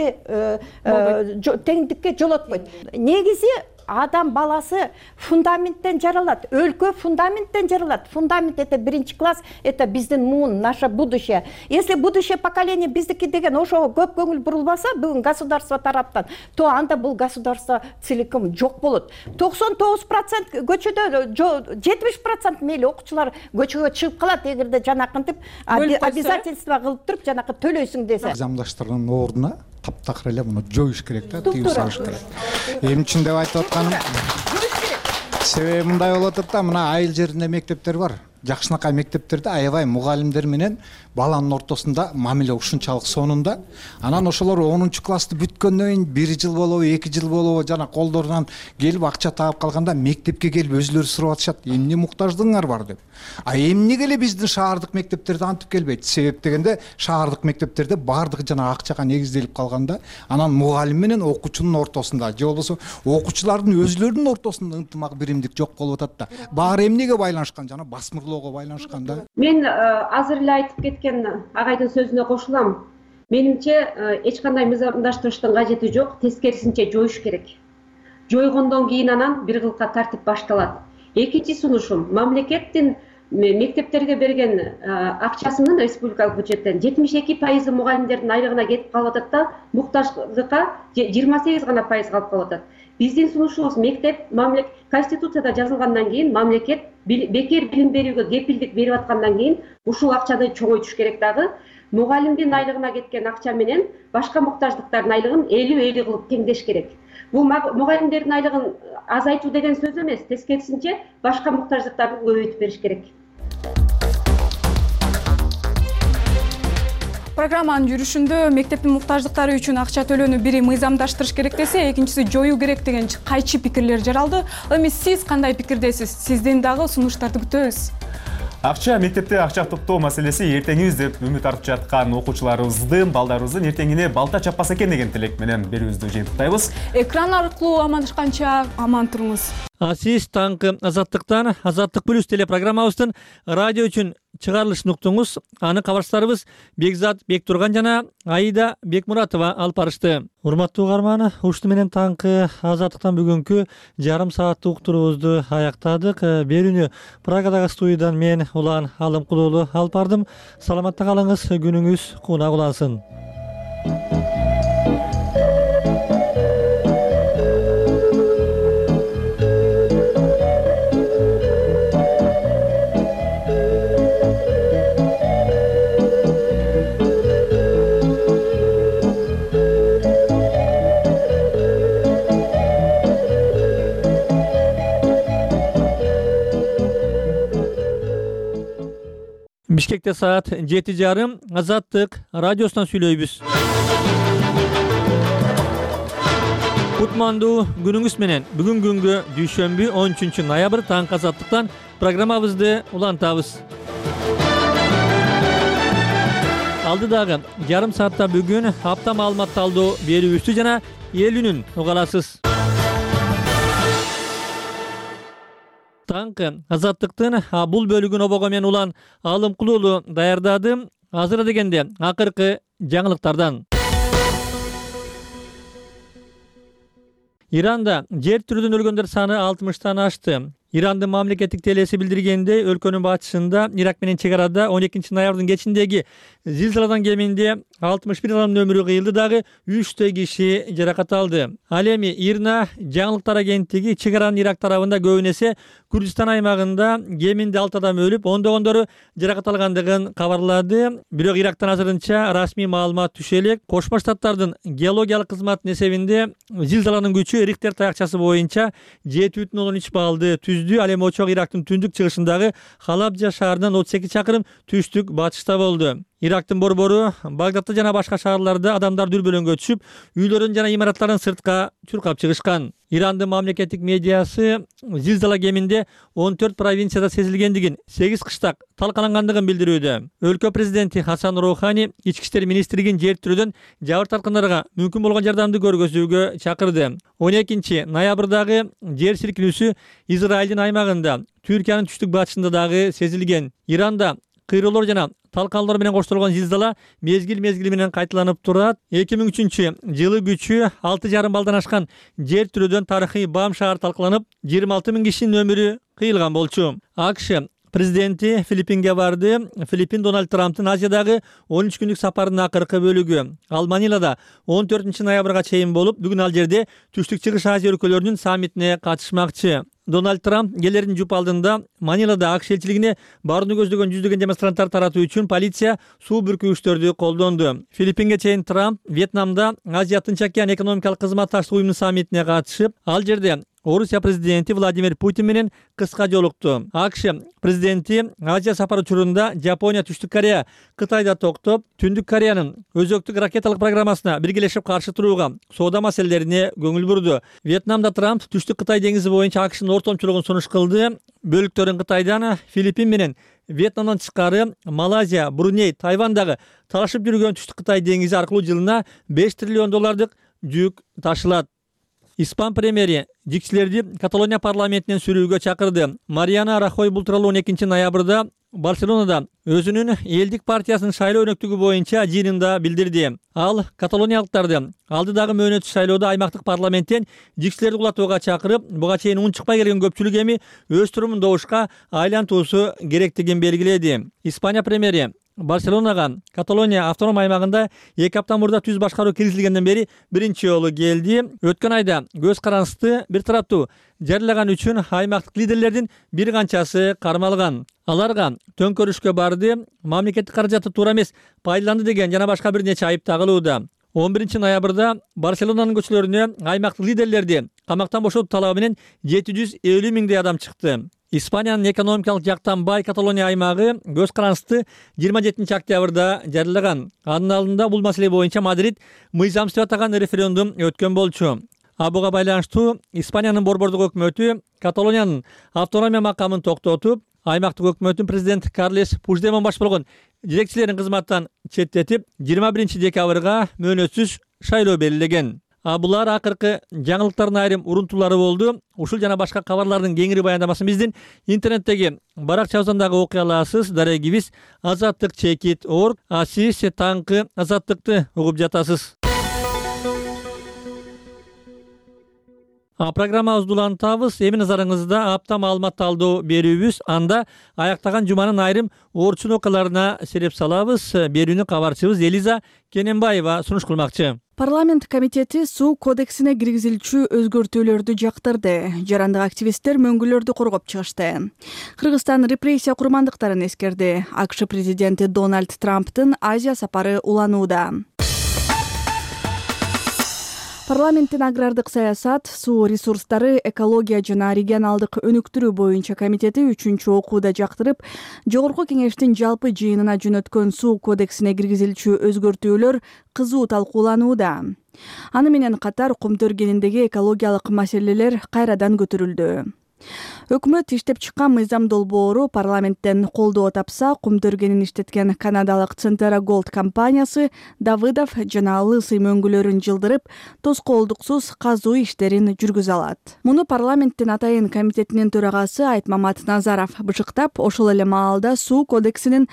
Speaker 17: теңдикке жолотпойт. Негизи адам баласы фундаменттен жаралат, өлкө фундаменттен жаралат. Фундамент это 1 класс, это биздин муун, наше будущее. Если будущее поколение биздики деген ошого көп көңүл бурулбаса, бүгүн государство тараптан, то анда бул государство целиком жок болот. 99% көчөдө 70% мейли окуучулар көчөгө чыгып калат, эгерде жанакынтип обязательство кылып туруп жанакы төлөйсүң десе.
Speaker 14: Мыйзамдаштырган ордуна таптакыр эле муну жоюш керек да, тыюу салыш керек. Эмне үчүн деп айтып атканым, себеби мындай болуп атат да, мына айыл жеринде мектептер бар. Жакшынакай мектептерде аябай мугалимдер менен баланын ортосунда мамиле ушунчалык сонунда. Анан ошолор 10-классты бүткөндөн кийин 1 жыл болобу, 2 жыл болобу, жана колдорунан келип акча таап калганда мектепке келип өзүлөрү сурап атышат, эмне муктаждыгыңар бар деп. А эмнеге эле биздин шаардык мектептерде антип келбейт? Себеп дегенде шаардык мектептерде баардыгы жана акчага негизделип калганда, анан мугалим менен окуучунун ортосунда же болбосо окуучулардын өзүлөрүнүн ортосунда ынтымак биримдик жок болуп атат да. Баары эмнеге байланышкан? Жана басмырлоого байланышкан да.
Speaker 13: Мен азыр эле айтып кеткен агайдын сөзүнө кошулам. Менимче эч кандай мыйзамдаштырыштын кажети жок, тескерисинче жоюш керек. Жойгондон кийин анан бир кылка тартип башталат. Экинчи сунушум, мамлекеттин мектептерге берген акчасынын республикалык бюджеттен 72% мугалимдердин айлыгына кетип калып атат да, муктаждыкка 28 гана пайыз калып атат. Биздин сунушубуз мектеп, Конституцияда жазылгандан кийин мамлекет бекер билим берүүгө кепилдик берип аткандан кийин ушул акчаны чоңойтуш керек дагы. Мугалимдин айлыгына кеткен акча менен башка муктаждыктардын айлыгын 50-50 кылып теңдеш керек. Бул мугалимдердин айлыгын азайтуу деген сөз эмес, тескерисинче башка муктаждыктарды көбөйтүп бериш керек.
Speaker 3: Программанын жүрүшүндө мектептин муктаждыктары үчүн акча төлөөнү бири мыйзамдаштырыш керек десе, экинчиси жоюу керек деген кайчы пикирлер жаралды. Эми сиз кандай пикирдесиз? Сизден дагы сунуштарды күтөбүз.
Speaker 16: Акча мектепте акча топтоо маселеси ертеңибиз деп үмүт артып жаткан окуучуларыбыздын, балдарыбыздын ертеңине балта чаппаса экен деген тилек менен берүүбүздү жыйынтыктайбыз.
Speaker 3: Экран аркылуу амандашканча аман туруңуз.
Speaker 1: Сиз таңкы Азаттыктан, Азаттык плюс телепрограммабыздын радио үчүн чыгарылышын уктуңуз. Аны кабарчыларыбыз Бекзат Бектурган жана Аида Бекмуратова алып барышты. Урматтуу угарман, ушуну менен таңкы Азаттыктан бүгүнкү жарым сааттык уктуруубузду аяктадык. Берүүнү Прагадагы студиядан мен Улан Алымкулуулу алып бардым. Саламатта калыңыз, күнүңүз кууна улансын. Бишкекте саат 7:30 Азаттык радиосунан сүйлөйбүз. Кутмандуу күнүңүз менен бүгүн күнгө дүйшөмбү 13 ноябрь таңкы Азаттыктан программабызды улантабыз. Алдыдагы жарым саатта бүгүн апта маалымат талдоо берүүбүздү жана эл үнүн угаласыз. Таңкы Азаттыктын бул бөлүгүн обого мен Улан Алымкулуулу даярдады. Азыр дегенде акыркы жаңылыктардан. Иранда жер түрүдөн өлгөндөр саны 60-тан ашты. Ирандын мамлекеттик телеси билдиргенде, өлкөнүн батышында Ирак менен чек арада 12 ноябрдын кечиндеги зилзаладан кеминде 61 адамдын өмүрү кыйылды, дагы 3 киши жаракат алды. Ал эми Ирна жаңылыктар агенттиги чек аранын Ирак тарабында көбүн эсе Күрдистан аймагында кеминде 6 адам өлүп, ондогондору жаракат алгандыгын кабарлады. Бирок Ирактан азырынча расмий маалымат түшө элек. Кошмо Штаттардын геологиялык кызматынын эсебинде зилзаланын күчү Рихтер таякчасы боюнча 7,3 баллды түздү. Ал эми очок Ирактын түндүк чыгышындагы Халабжа шаарынан 38 чакырым түштүк батышта болду. Ирактын борбору Багдадта жана башка шаарларда адамдар дүрбөлөңгө түшүп, үйлөрүн жана имараттарын сыртка чуркап чыгышкан. Ирандын мамлекеттик медиасы зилзала кеминде 14 провинцияда сезилгендигин, 8 кыштак талкалангандыгын билдирүүдө. Өлкө президенти Хасан Роухани ички иштер министрлигин жер түрүдөн жабыр тарткандарга мүмкүн болгон жардамды көргөзүүгө чакырды. 12 ноябрдагы жер силкинүүсү Израилдин аймагында, Түркиянын түштүк батышында дагы сезилген. Иранда кыйроолор жана талканалар менен коштолгон зилзала мезгил менен кайталанып турат. 2003 жылы күчү 6,5 балдан ашкан жер түрүдөн тарыхый Бам шаар талкаланып, 26 000 кишинин өмүрү кыйылган болчу. АКШ президенти Филиппинге барды. Филиппин Дональд Трамптын Азиядагы 13 күндүк сапарынын акыркы бөлүгү. Ал Манилада 14 ноябрга чейин болуп, бүгүн ал жерде түштүк чыгыш Азия өлкөлөрүнүн саммитине катышмакчы. Дональд Трамп келердин жуп алдында Манилада АКШ элчилигине барууну көздөгөн жүздөгөн демонстранттар таратуу үчүн полиция суу бүркүүчтөрдү колдонду. Филиппинге чейин Трамп Вьетнамда Азия Тынч океан экономикалык кызматташтык уюмунун саммитине катышып, ал жерде Орусия президенти Владимир Путин менен кыска жолукту. АКШ президенти Азия сапары учурунда Жапония, Түштүк Корея, Кытайда токтоп, Түндүк Кореянын өзөктүк ракеталык программасына биргелешип каршы турууга, соода маселелерине көңүл бурду. Вьетнамда Трамп Түштүк Кытай деңизи боюнча АКШнын ортомчулугун сунуш кылды. Бөлүктөрүн Кытайдан, Филиппин менен Вьетнамдан тышкары Малайзия, Бруней, Тайвандагы талашып жүргөн Түштүк Кытай деңизи аркылуу жылына 5 триллион доллардык жүк ташылат. Испан премьери жикчилерди Каталония парламентинен сүрүүгө чакырды. Мариана Рахой бул тууралуу 12 ноябрда Барселонада өзүнүн элдик партиясынын шайлоо өнөктүгү боюнча жыйынында билдирди. Ал каталониялыктарды алдыдагы мөөнөтсүз шайлоодо аймактык парламенттен жикчилерди кулатууга чакырып, буга чейин ун чыкпай келген көпчүлүк эми өз турумун добушка айлантуусу керектигин белгиледи. Испания премьери Барселонага Каталония автоном аймагында 2 апта мурда түз башкаруу киргизилгенден бери биринчи жолу келди. Өткөн айда көз карансты бир тараптуу жарыялаган үчүн аймактык лидерлердин бир канчасы кармалган. Аларга төңкөрүшкө барды, мамлекеттик каражатты туура эмес пайдаланды деген жана башка бир нече айып тагылууда. 11 ноябрда Барселонанын көчөлөрүнө аймактык лидерлерди камактан бошотуу талабы менен 750 миңдей адам чыкты. Испаниянын экономикалык жактан бай Каталония аймагы көз карансты 27 октябрда жарыялаган. Анын алдында бул маселе боюнча Мадрид мыйзамсыз деп атаган референдум өткөн болчу. Буга байланыштуу Испаниянын борбордук өкмөтү Каталониянын автономия макамын токтотуп, аймактык өкмөттүн президент Карлес Пучдемон баш болгон жетекчилерин кызматтан четтетип, 21 декабрга мөөнөтсүз шайлоо белгилеген. Булар акыркы жаңылыктардын айрым урунтуулары болду. Ушул жана башка кабарлардын кеңири баяндамасын биздин интернеттеги баракчабыздан дагы окуй аласыз. Дарегибиз azatlık.org. Сиз таңкы азаттыкты угуп жатасыз. Программабызды улантабыз. Эми назарыңызда апта маалымат талдоо берүүбүз. Анда аяктаган жуманын айрым орчун окуяларына сереп салабыз. Берүүнү кабарчыбыз Элиза Кененбаева сунуш кылмакчы.
Speaker 18: Парламент комитети суу кодексине киргизилчү өзгөртүүлөрдү жактырды. Жарандык активисттер мөңгүлөрдү коргоп чыгышты. Кыргызстан репрессия курмандыктарын эскерди. АКШ президенти Дональд Трамптын Азия сапары уланууда. Парламенттин агрардык саясат, суу ресурстары, экология жана регионалдык өнүктүрүү боюнча комитети 3-чү окууда жактырып, жогорку кеңештин жалпы жыйынына жөнөткөн суу кодексине киргизилчү өзгөртүүлөр кызуу талкууланууда. Аны менен катар Кумтөргениндеги экологиялык маселелер кайрадан көтөрүлдү. Өкмөт иштеп чыккан мыйзам долбоору парламенттен колдоо тапса, Кумтөргенин иштеткен канадалык Centera Gold компаниясы Давыдов жана Лысый мөңгүлөрүн жылдырып, тоскоолдуксуз казуу иштерин жүргүзө алат. Муну парламенттин атайын комитетинин төрагасы Айтмамат Назаров бышыктап, ошол эле маалда суу кодексинин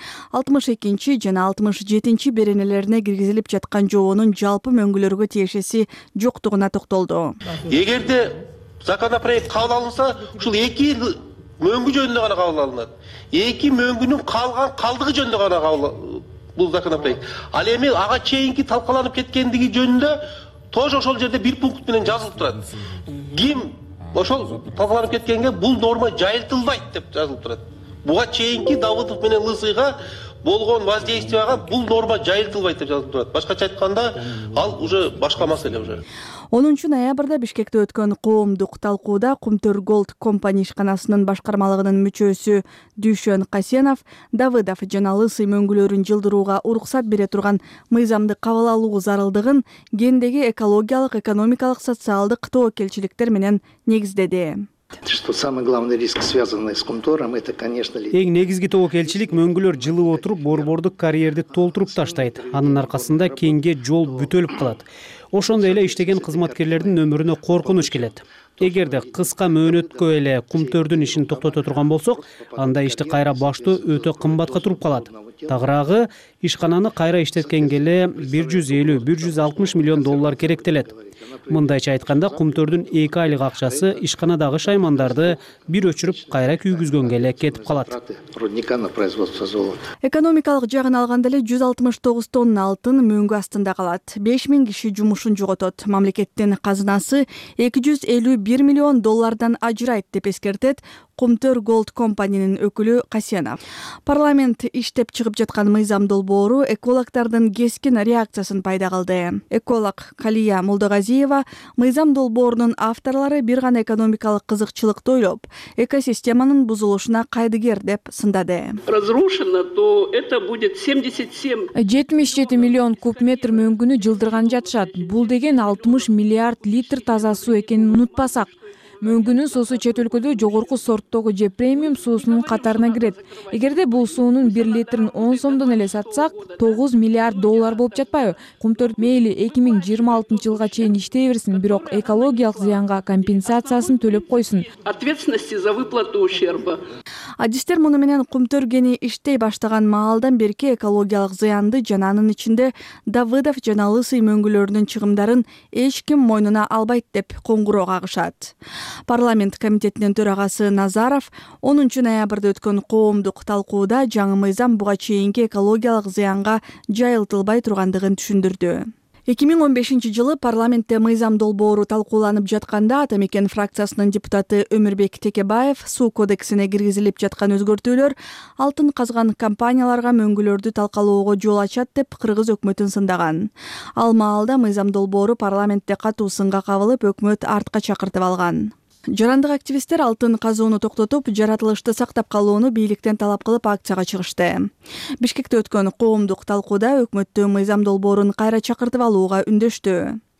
Speaker 18: 62 жана 67 беренелерине киргизилип жаткан жоонун жалпы мөңгүлөргө тиешеси жоктугуна токтолду.
Speaker 19: Эгерде законопроект кабыл алынса, ушул эки мөңгү жөнүндө гана кабыл алынат. Эки мөңгүнүн калган калдыгы жөнүндө гана кабыл бул законопроект. Ал эми ага чейинки талкаланып кеткендиги жөнүндө тоже ошол жерде бир пункт менен жазылып турат. Ким ошол талкаланып кеткенге бул норма жайылтылбайт деп жазылып турат. Буга чейинки Давыдов менен Лысыйга болгон воздействияга бул норма жайылтылбайт деп жазылып турат. Башкача айтканда, ал уже башка маселе уже.
Speaker 18: 10 ноябрда Бишкекте өткөн коомдук талкууда Кумтөр Gold компания ишканасынын башкармалыгынын мүчөсү Дүйшөн Касенов Давыдов жана Лысый мөңгүлөрүн жылдырууга уруксат бере турган мыйзамды кабыл алуу зарылдыгын гендеги экологиялык, экономикалык, социалдык тобокелчиликтер менен негиздеди.
Speaker 20: Что самый главный риск, связанный с Кумтором, это, конечно,
Speaker 21: эң негизги тобокелчилик мөңгүлөр жылып отуруп борбордук карьерди толтуруп таштайт. Анын аркасында кеңге жол бүтөлүп калат. Ошондой эле иштеген кызматкерлердин өмүрүнө коркунуч келет. Эгерде кыска мөөнөткө эле Кумтөрдүн ишин токтото турган болсок, анда ишти кайра баштоо өтө кымбатка туруп калат. Тагыраагы ишкананы кайра иштеткенге эле 150-160 миллион доллар керектелет. Мындайча айтканда, Кумтөрдүн 2 айлык акчасы ишканадагы шаймандарды бир өчүрүп кайра күйгүзгөнгө эле кетип калат.
Speaker 18: Экономикалык жагын алганда эле 169 тонна алтын мөңгү астында калат. 5000 киши жумушун жоготот. Мамлекеттин казынасы 251 миллион доллардан ажырайт деп эскертет Кумтөр Gold компаниянын өкүлү Касенов. Парламент иштеп чыгып жаткан мыйзам долбоору экологдордун кескин реакциясын пайда кылды. Эколог Калия Молдогазиева мыйзам долбоорунун авторлору бир гана экономикалык кызыкчылыкты ойлоп, экосистеманын бузулушуна кайдыгер деп сындады.
Speaker 22: Разрушено, то это будет
Speaker 23: 77 миллион куб метр мөңгүнү жылдырган жатышат. Бул деген 60 миллиард литр таза суу экенин унутпасак. Мөңгүнүн суусу чет өлкөдө жогорку сорттогу же премиум суусунун катарына кирет. Эгерде бул суунун 1 литрин 10 сомдон эле сатсак, 9 миллиард доллар болуп жатпайбы? Кумтөр мейли 2026 жылга чейин иштей берсин, бирок экологиялык зыянга компенсациясын төлөп койсун.
Speaker 22: Ответственности за выплату ущерба.
Speaker 18: Адистер муну менен Кумтөргени иштей баштаган маалдан берки экологиялык зыянды жана анын ичинде Давыдов жана Лысый мөңгүлөрүнүн чыгымдарын эч ким мойнуна албайт деп коңгуроо кагышат. Парламент комитетинин төрагасы Назаров 10 ноябрда өткөн коомдук талкууда жаңы мыйзам буга чейинки экологиялык зыянга жайылтылбай тургандыгын түшүндүрдү. 2015 жылы парламентте мыйзам долбоору талкууланып жатканда Атамекен фракциясынын депутаты Өмүрбек Текебаев суу кодексине киргизилип жаткан өзгөртүүлөр алтын казган компанияларга мөңгүлөрдү талкалоого жол ачат деп кыргыз өкмөтүн сындаган. Ал маалда мыйзам долбоору парламентте катуу сынга кабылып, өкмөт артка чакыртып алган. Жарандык активисттер алтын казууну токтотуп, жаратылышты сактап калууну бийликтен талап кылып акцияга чыгышты. Бишкекте өткөн коомдук талкууда өкмөттү мыйзам долбоорун кайра чакыртып алууга үндөштү.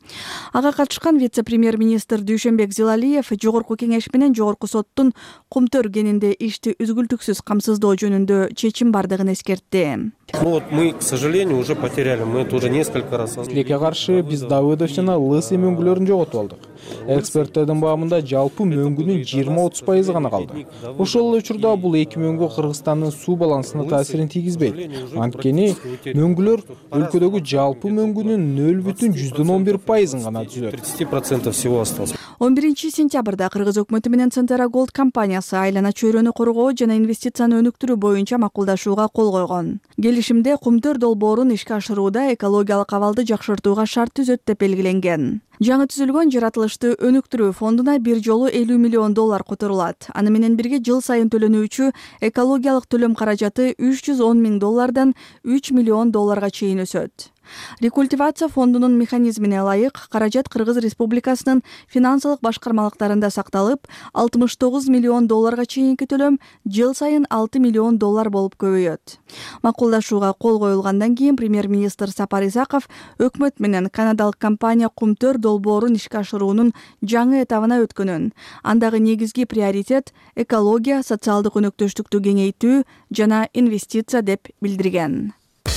Speaker 18: Ага катышкан вице-премьер-министр Дүйшөнбек Зилалиев Жогорку кеңеш менен Жогорку соттун Кумтөр кенинде ишти үзгүлтүксүз камсыздоо жөнүндө чечим бардыгын эскертти.
Speaker 4: Мы, к сожалению, уже потеряли. Мы это уже несколько раз.
Speaker 6: Тилекке каршы биз Давыдов жана Лысый мөңгүлөрүн жоготуп алдык. Эксперттердин баамында жалпы мөңгүнүн 20-30% гана калды. Ошол эле учурда бул эки мөңгү Кыргызстандын суу балансына таасирин тийгизбейт. Анткени мөңгүлөр өлкөдөгү жалпы мөңгүнүн 0,11% гана түзөт.
Speaker 4: 30% всего осталось.
Speaker 18: 11 сентябрда Кыргыз өкмөтү менен Центера Голд компаниясы айлана чөйрөнү коргоо жана инвестицияны өнүктүрүү боюнча макулдашууга кол койгон. Келишимде Кумтөр долбоорун ишке ашырууда экологиялык абалды жакшыртууга шарт түзөт деп белгиленген. Жаңы түзүлгөн жаратылышты өнүктүрүү фондуна бир жолу $50 миллион которулат. Аны менен бирге жыл сайын төлөнүүчү экологиялык төлөм каражаты $310 миң $3 миллион чейин өсөт. Рекультивация фондунун механизмине ылайык каражат Кыргыз Республикасынын финансылык башкармалыктарында сакталып, $69 миллион чейинки төлөм жыл сайын $6 миллион болуп көбөйөт. Макулдашууга кол коюлгандан кийин премьер-министр Сапар Исаков өкмөт менен канадалык компания Кумтөр долбоорун ишке ашыруунун жаңы этабына өткөнүн, андагы негизги приоритет экология, социалдык өнөктөштүктү кеңейтүү жана инвестиция деп билдирген.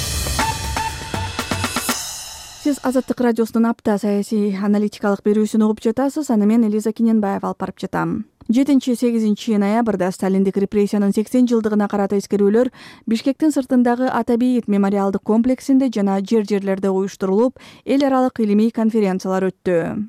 Speaker 18: Сиз Азаттык радиосунун апта саясий аналитикалык берүүсүн угуп жатасыз. Аны мен Элиза Киненбаева алып барып жатам. 7-8 ноябрда Сталиндик репрессиянын 80 жылдыгына карата эскерүүлөр Бишкектин сыртындагы Атабейит мемориалдык комплексинде жана жерлерде уюштурулуп, эл аралык илимий конференциялар өттү.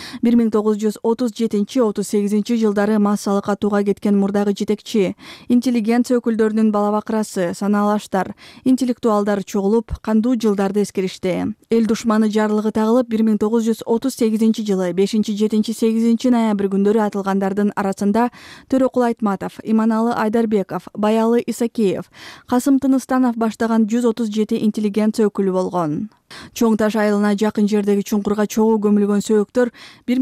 Speaker 18: 1937-38 жылдары массалык атууга кеткен мурдагы жетекчи, интеллигенция өкүлдөрүнүн балабакырасы, санаалаштар, интеллектуалдар чогулуп, кандуу жылдарды эскеришти. Эл душманы жарлыгы тагылып, 1938 жылы 5-7-8 ноябрь күндөрү атылгандардын арасында Төрөкул Айтматов, Иманалы Айдарбеков, Баялы Исакеев, Касым Тыныстанов баштаган 137 интеллигенция өкүлү болгон. Чоң Таш айылына жакын жердеги чуңкурга чогуу көмүлгөн сөөктөр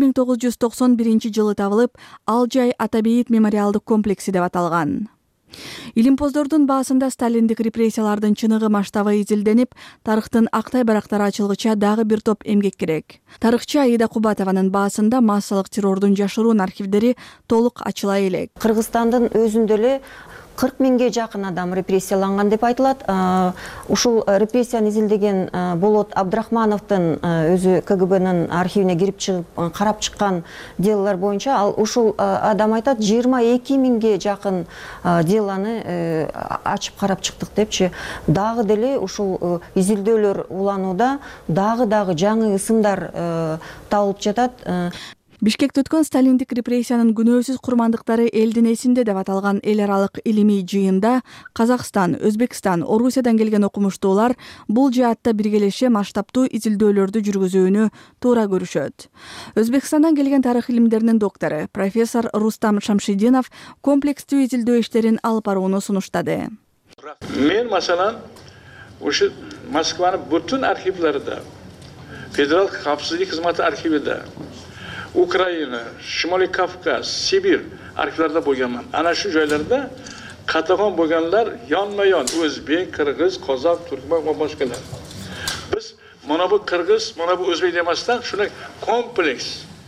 Speaker 18: 1991 жылы табылып, ал жай Атабейит мемориалдык комплекси деп аталган. Илимпоздордун баасында сталиндик репрессиялардын чыныгы масштабы изилденип, тарыхтын актай барактары ачылгыча дагы бир топ эмгек керек. Тарыхчы Аида Кубатованын баасында массалык террордун жашыруун архивдери толук ачыла элек.
Speaker 7: Кыргызстандын өзүндө эле 40 миңге жакын адам репрессияланган деп айтылат. Ушул репрессияны изилдеген Болот Абдрахмановдун өзү КГБнын архивине кирип чыгып карап чыккан делолор боюнча ал ушул адам айтат 22 миңге жакын делоны ачып карап чыктык депчи. Дагы деле ушул изилдөөлөр уланууда дагы жаңы ысымдар табылып жатат.
Speaker 18: Бишкекте өткөн сталиндик репрессиянын күнөөсүз курмандыктары элдин эсинде деп аталган эл аралык илимий жыйында Казакстан, Өзбекстан, Орусиядан келген окумуштуулар бул жаатта биргелеше масштабтуу изилдөөлөрдү жүргүзүүнү туура көрүшөт. Өзбекстандан келген тарых илимдеринин доктору профессор Рустам Шамшидинов комплекстүү изилдөө иштерин алып барууну сунуштады.
Speaker 24: Мен масалан ушу Москванын бүтүн архивларында, Федерал капсыздык кызматы архивиде, Украина, Шимолий Кавказ, Сибирь архивларда bo'lganman. Ana shu joylarda qatag'on bo'lganlar yonma-yon o'zbek, qirg'iz, qozoq, turkman va boshqalar. Biz mana bu qirg'iz, mana bu o'zbek demasdan shuni kompleks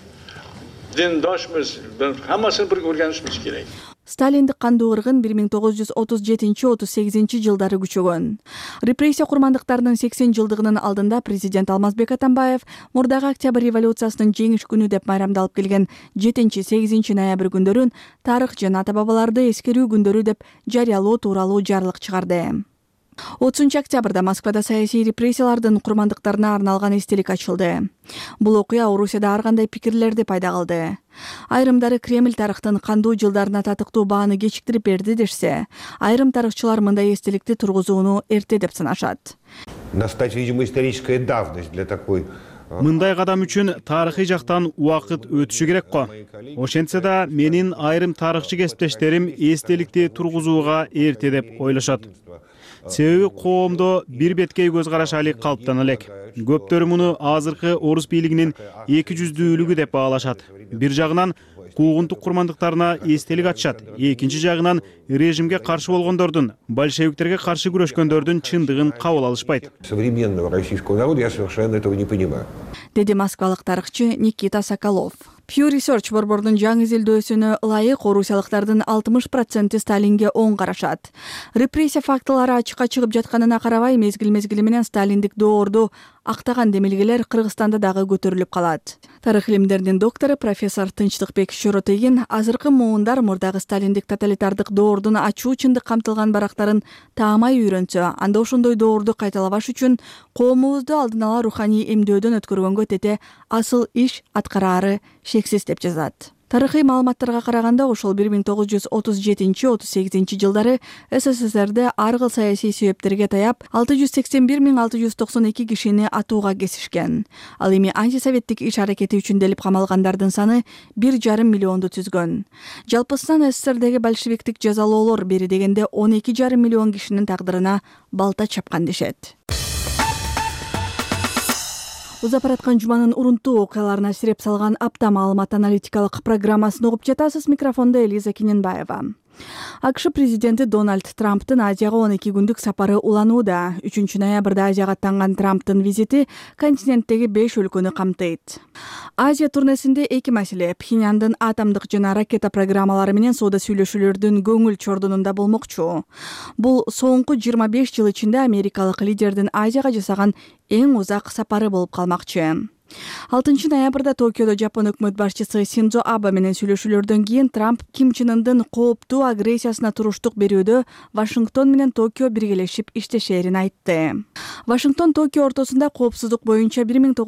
Speaker 24: dindoshmiz, hammasini bir o'rganishimiz kerak.
Speaker 18: Сталиндик кандуу ыргын 1937-38 жылдары күчөгөн. Репрессия курмандыктарынын 80 жылдыгынын алдында президент Алмазбек Атамбаев мурдагы Октябрь революциясынын жеңиш күнү деп майрамдалып келген 7-8 ноябрь күндөрүн тарых жана ата-бабаларды эскерүү күндөрү деп жарыялоо тууралуу жарлык чыгарды. 30 октябрда Москвада саясий репрессиялардын курмандыктарына арналган эстелик ачылды. Бул окуя Орусияда ар кандай пикирлерди пайда кылды. Айрымдары Кремль тарыхтын кандуу жылдарына татыктуу бааны кечиктирип берди дешсе, айрым тарыхчылар мындай эстеликти тургузууну эрте деп санашат.
Speaker 25: Настать, видимо, историческая давность для такой.
Speaker 26: Мындай кадам үчүн тарыхый жактан убакыт өтүшү керек го. Ошентсе да менин айрым тарыхчы кесиптештерим эстеликти тургузууга эрте деп ойлошот. себеби коомдо бир беткей көз караш али калыптана элек. Көптөрү муну азыркы орус бийлигинин эки жүздүүлүгү деп баалашат. Бир жагынан куугунтук курмандыктарына эстелик ачышат, экинчи жагынан режимге каршы болгондордун, большевиктерге каршы күрөшкөндөрдүн чындыгын кабыл алышпайт.
Speaker 25: Современного российского народа я совершенно этого не понимаю.
Speaker 18: Деди москвалык тарыхчы Никита Соколов. Pew Research борбордун жаңы изилдөөсүнө ылайык орусиялыктардын 60% Сталинге оң карашат. Репрессия фактылары ачыкка чыгып жатканына карабай, мезгил менен сталиндик доорду актаган демилгелер Кыргызстанда дагы көтөрүлүп калат. Тарых илимдеринин доктору профессор Тынчтыкбек Шоротегин азыркы муундар мурдагы сталиндик тоталитардык доордун ачуу чындык камтылган барактарын таамай үйрөнсө, анда ошондой доорду кайталабаш үчүн коомубузду алдын ала руханий эмдөөдөн өткөргөнгө тете асыл иш аткараары шексиз деп жазат. Тарыхый маалыматтарга караганда ошол 1937-38 жылдары СССРде ар кыл саясий себептерге таяп 681.692 кишини атууга кесишкен. Ал эми антисоветтик иш аракети үчүн делип камалгандардын саны 1,5 миллионду түзгөн. Жалпысынан СССРдеги большевиктик жазалоолор бери дегенде 12,5 миллион кишинин тагдырына балта чапкан дешет. Узап бараткан жуманын урунтуу окуяларына сиреп салган апта маалымат аналитикалык программасын угуп жатасыз. Микрофонда Элиза Киненбаева. АКШ президенти Дональд Трамптын Азияга 12 күндүк сапары уланууда. 3 ноябрда Азияга аттанган Трамптын визити континенттеги 5 өлкөнү камтыйт. Азия турнесинде эки маселе: Пхеньяндын атомдук жана ракета программалары менен соода сүйлөшүүлөрдүн көңүл чордунунда болмокчу. Бул соңку 25 жыл ичинде америкалык лидердин Азияга жасаган эң узак сапары болуп калмакчы. 6 ноябрда Токиодо Жапон өкмөт башчысы Синдзо Абе менен сүйлөшүүлөрдөн кийин Трамп Ким Чен Ындын кооптуу агрессиясына туруштук берүүдө Вашингтон менен Токио биргелешип иштешерин айтты. Вашингтон Токио ортосунда коопсуздук боюнча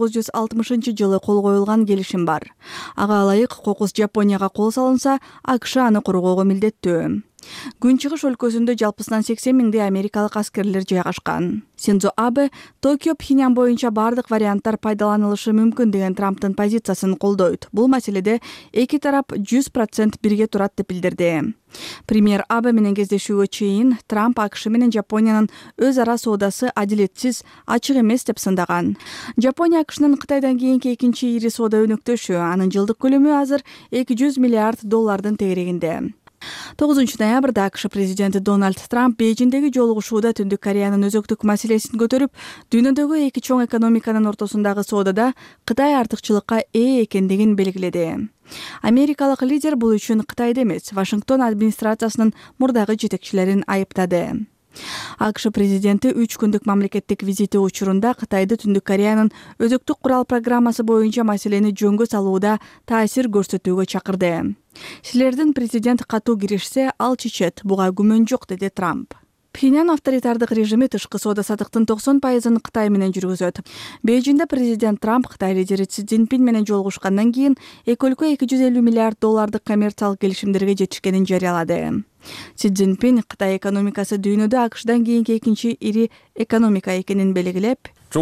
Speaker 18: 1960 жылы кол коюлган келишим бар. Ага ылайык кокус Жапонияга кол салынса, АКШ аны коргоого милдеттүү. Күнчыгыш өлкөсүндө жалпысынан 80 миңдей америкалык аскерлер жайгашкан. Синдзо Абе Токио Пхеньян боюнча бардык варианттар пайдаланылышы мүмкүн деген Трамптын позициясын колдойт. Бул маселеде эки тарап 100% бирге турат деп билдирди. Премьер Абе менен кездешүүгө чейин Трамп АКШ менен Жапониянын өз ара соодасы адилетсиз, ачык эмес деп сындаган. Жапония АКШнын Кытайдан кийинки экинчи ири соода өнөктөшү, анын жылдык көлөмү азыр $200 миллиард тегерегинде. 9 ноябрда АКШ президенти Дональд Трамп Бейжиңдеги жолугушууда Түндүк Кореянын өзөктүк маселесин көтөрүп, дүйнөдөгү эки чоң экономиканын ортосундагы соодада Кытай артыкчылыкка ээ экендигин белгиледи. Америкалык лидер бул үчүн Кытайды эмес, Вашингтон администрациясынын мурдагы жетекчилерин айыптады. АКШ президенти 3 күндүк мамлекеттик визити учурунда Кытайды Түндүк Кореянын өзөктүк курал программасы боюнча маселени жөнгө салууда таасир көрсөтүүгө чакырды. Силердин президент катуу киришсе, ал чечет, буга күмөн жок, деди Трамп. Пхеньян авторитардык режими тышкы соода сатыктын 90%-ын Кытай менен жүргүзөт. Бейжиңде президент Трамп Кытай лидери Си Цзиньпин менен жолугушкандан кийин эки өлкө $250 миллиард коммерциялык келишимдерге жетишкенин жарыялады. Си Цзиньпин Кытай экономикасы дүйнөдө АКШдан кийинки экинчи ири экономика экенин белгилеп,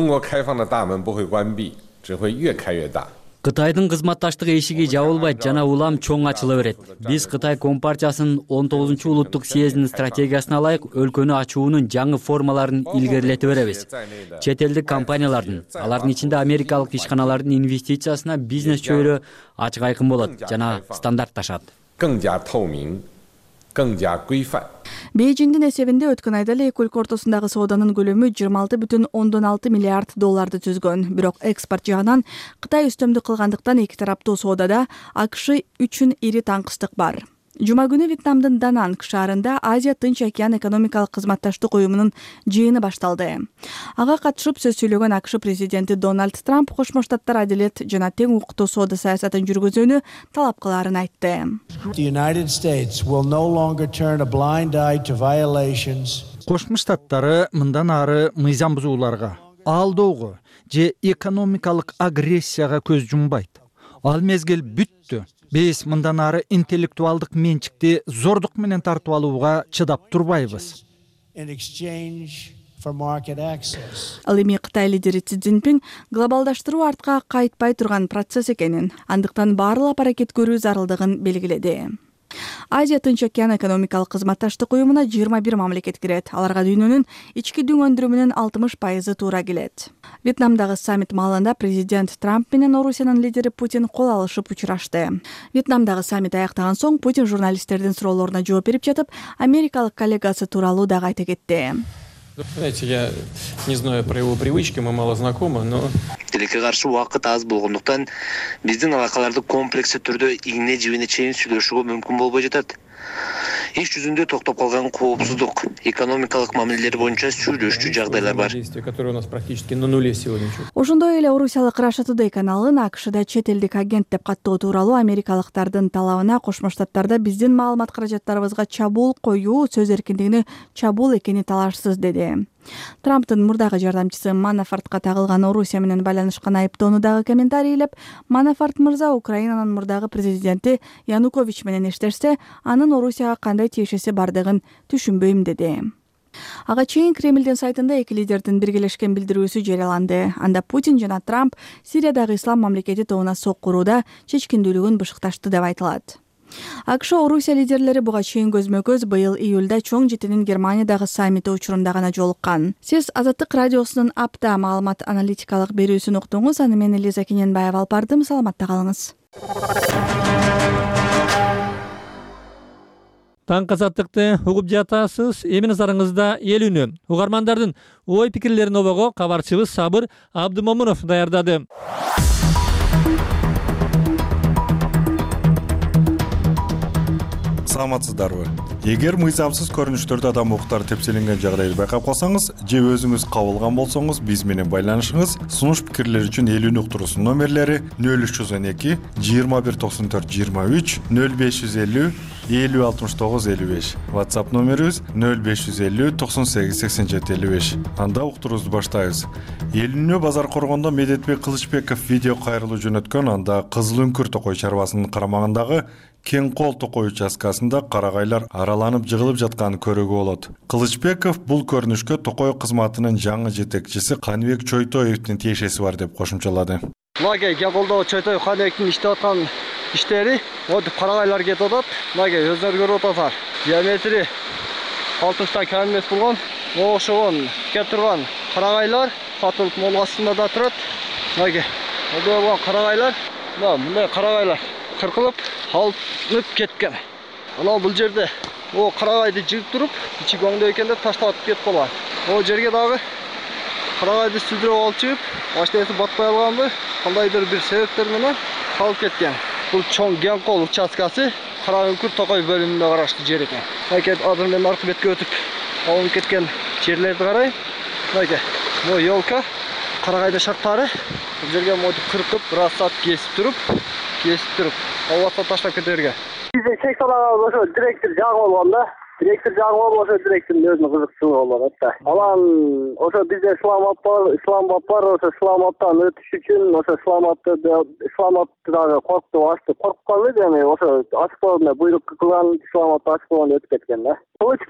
Speaker 2: Кытайдын кызматташтык эшиги жабылбайт жана улам чоң ачыла берет. Биз Кытай Компартиясынын 19 улуттук съездинин стратегиясына ылайык өлкөнү ачуунун жаңы формаларын илгерилете беребиз. Чет элдик компаниялардын, алардын ичинде америкалык ишканалардын инвестициясына бизнес чөйрө ачык айкын болот жана стандартташат.
Speaker 18: Бейжиңдин эсебинде өткөн айда эле эки өлкө ортосундагы сооданын көлөмү $26,6 миллиард түзгөн. Бирок экспорт жагынан Кытай үстөмдүк кылгандыктан эки тараптуу соодада АКШ үчүн ири таңкыстык бар. Жума күнү Вьетнамдын Дананг шаарында Азия Тынч океан экономикалык кызматташтык уюмунун жыйыны башталды. Ага катышып сөз сүйлөгөн АКШ президенти Дональд Трамп Кошмо Штаттар адилет жана тең укуктуу соода саясатын жүргүзүүнү талап кылаарын айтты.
Speaker 5: Кошмо Штаттары мындан ары мыйзам бузууларга, алдоого же экономикалык агрессияга көз жумбайт. Ал мезгил бүттү. Биз мындан ары интеллектуалдык менчикти зордук менен тартып алууга чыдап турбайбыз.
Speaker 18: Ал эми Кытай лидери Си Цзиньпин глобалдаштыруу артка кайтпай турган процесс экенин, андыктан баарлап аракет көрүү зарылдыгын белгиледи. Азия Тынч океан экономикалык кызматташтык уюмуна 21 мамлекет кирет. Аларга дүйнөнүн ички дүң өндүрүмүнүн 60% туура келет. Вьетнамдагы саммит маалында президент Трамп менен Орусиянын лидери Путин кол алышып учурашты. Вьетнамдагы саммит аяктаган соң Путин журналисттердин суроолоруна жооп берип жатып, америкалык коллегасы тууралуу дагы айта кетти.
Speaker 8: Знаете, я не знаю про его привычки, мы мало знакомы, но...
Speaker 9: Тилекке каршы убакыт аз болгондуктан биздин алакаларды комплекстүү түрдө ийне жибине чейин сүйлөшүүгө мүмкүн болбой жатат. Иш жүзүндө токтоп калган коопсуздук, экономикалык мамилелер боюнча сүйлөшчү жагдайлар бар.
Speaker 8: Которые у нас практически на нуле сегодня.
Speaker 18: Ошондой эле орусиялык Russia Today каналын АКШда чет элдик агент деп каттоо тууралуу америкалыктардын талабына Кошмо Штаттарда биздин маалымат каражаттарыбызга чабуул коюу сөз эркиндигине чабуул экени талашсыз деди. Трамптын мурдагы жардамчысы Манафортко тагылган Орусия менен байланышкан айыптоону дагы комментарийлеп, Манафорт мырза Украинанын мурдагы президенти Янукович менен иштешсе, анын Орусияга кандай тиешеси бардыгын түшүнбөйм деди. Ага чейин Кремлдин сайтында эки лидердин биргелешкен билдирүүсү жарыяланды. Анда Путин жана Трамп Сириядагы ислам мамлекети тобуна соккурууда чечкиндүүлүгүн бышыкташты деп айтылат. АКШ Орусия лидерлери буга чейин көзмө-көз быйыл июлда чоң жетинин Германиядагы саммити учурунда гана жолуккан. Сиз Азаттык радиосунун апта маалымат аналитикалык берүүсүн уктуңуз. Аны мен Элиза Кененбаева алып бардым. Саламатта калыңыз.
Speaker 1: Таң Азаттыкты угуп жатасыз. Эми назарыңызда эл үнү. Угармандардын ой пикирлерин обого кабарчыбыз Сабыр Абдымомунов даярдады.
Speaker 10: Саламатсыздарбы? Эгер мыйзамсыз көрүнүштөрдө адам укуктары тепселенген жагдайды байкап калсаңыз же өзүңүз кабылган болсоңуз биз менен байланышыңыз. Сунуш пикирлер үчүн эл үнү уктуруусунун номерлери 0312 2194 23 0550 506955. WhatsApp номерибиз 0550 98 87 55. Анда уктуруубузду баштайбыз. Эл үнү базар коргондо Медетбек Кылычбеков видео кайрылуу жөнөткөн, анда Кызыл Үңкүр токой чарбасынын карамагындагы Кен кол токой участкасында карагайлар араланып жыгылып жатканын көрүүгө болот. Кылычбеков бул көрүнүшкө токой кызматынын жаңы жетекчиси Каныбек Чойтоевдин тиешеси бар деп кошумчалады.
Speaker 11: Мынакей Кен колдогу Чойтоев Каныбектин иштеп аткан иштери мынтип карагайлар кетип атат. Мынакей өздөрү көрүп атасыздар. Диаметри 60тан кем эмес болгон, ошогон кеп турган карагайлар сатылып мол астында да турат. Мынакей болгон карагайлар, мындай карагайлар кыркылып алынып кеткен. Анау бул жерде о карагайды жыгып туруп, ичи көңдө экен деп таштап кетип калган. О жерге дагы карагайды сүлдүрөп алып чыгып, аштеси батпай алганбы, кандайдыр бир себептер менен калып кеткен. Бул чоң Кен кол участкасы Кара Үңкүр токой бөлүмүнө караштуу жер экен. Мынакей азыр мен аркы бетке өтүп алынып кеткен жерлерди карайм. Мынакей бул ёлка карагайды шарттары бул жерге мынтип кыркып, бир аз саат кесип туруп албатта таштап кете берген. Биздин секталага ошо директор жагып алган да. Директор жагып алып ошо директордун өзүнүн кызыкчылыгы болот да. Алан ошо бизде исламбап бар, ошо исламбаптан өтүш үчүн ошо исламбапты дагы коркутуп ачты. Коркуп калды эми ошо ачык болгондо буйрук кылган исламбапты ачык болгондо өтүп кеткен да.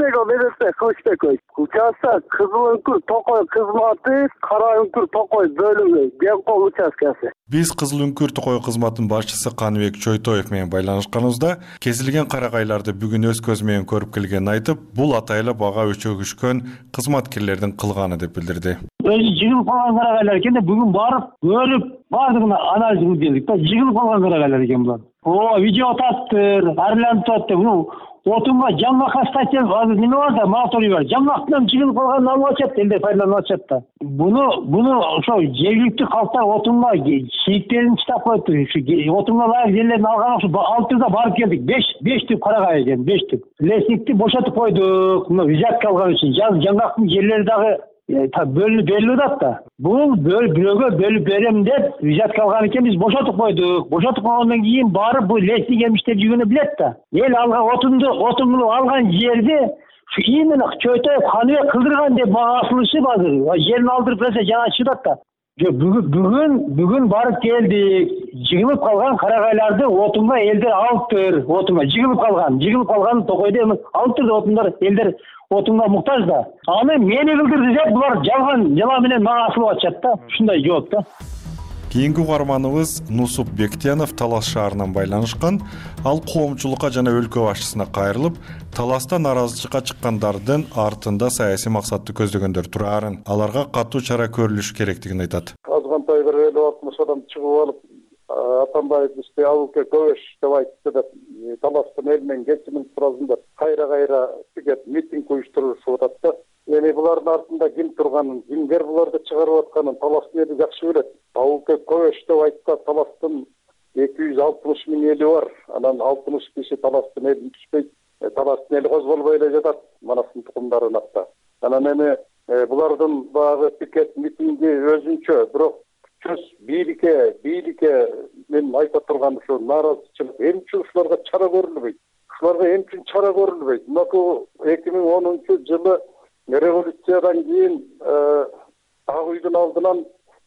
Speaker 11: Кылычбеков участок Кызыл Үңкүр токой кызматы Кара Үңкүр токой бөлүмү Кен кол участкасы.
Speaker 10: Биз Кызыл Үңкүр токой кызматынын башчысы Каныбек Чойтоев менен байланышканыбызда кесилген карагайларды бүгүн өз көзү менен көрүп келгенин айтып, бул атайлы бага өчөгүшкөн кызматкерлердин кылганы деп билдирди.
Speaker 12: Өзү жыгылып калган карагайлар экен да, бүгүн барып көрүп баардыгына анализ кылып келдик да, жыгылып калган карагайлар экен булар. Видео таптыр, арланып атты. Отунга жамлакка статья азыр неме бар да, моторий бар. Жамлактан жыгылып калганын алып ачат, элде пайдаланып ачат да. Буну ошо жергиликтүү калктар отунга шийиттерин чытап койду. Отунга ылайык жерлерин алган ошо алып турда барып келдик. 5 түп карагай экен, 5 түп. Лесникти бошотуп койдук. Мына взятка алган үчүн жамлактын жерлери дагы бөлүнүп атат да. Бул бирөөгө бөлүп берем деп взятка алган экен, биз бошотуп койдук. Бошотуп койгондон кийин барып бул лесник эмиштер жүргөнү билет да. Эл алган отунду алган жерди именно Чойтоев Каныбек кылдырган деп мага асылышып азыр жерин алдырып берсе жана чыдат да. Бүгүн барып келдик. Жыгылып калган карагайларды отунга элдер алыптыр. Отунга жыгылып калган токойду алып турду отундар, элдер отунга муктаж да. Аны мени кылдырды деп булар жалган жала менен мага асылып атышат да. Ушундай жооп да.
Speaker 10: Кийинки угарманыбыз Нусуп Бектенов Талас шаарынан байланышкан. Ал коомчулукка жана өлкө башчысына кайрылып, таласта наразычылыкка чыккандардын артында саясий максатты көздөгөндөр турарын, аларга катуу чара көрүлүш керектигин айтат.
Speaker 3: Азгандай бир 50-60 адам чыгып алып, Атамбаев бизде алууга көбөш деп айтты деп, таластын элинен кечимин суразында кайра тигет митинг уюштурушуп атат да. Эми булардын артында ким турганын, кимдер буларды чыгарып атканын таластын эли жакшы билет. Алууга көбөш деп айтса, таластын 260 миң эли бар. Анан 60 киши таластын элин түшпөйт. Таластын эли козголбой эле жатат, манасын тукумдарын атта. Анан эми булардын багы пикет митинги өзүнчө, бирок чөз бийликке мен айта турган ушу нааразычылык эмче ушуларга чара көрүлбөйт. Ушуларга эмче чара көрүлбөйт. Мына 2010-жылы революциядан кийин Ак үйдүн алдынан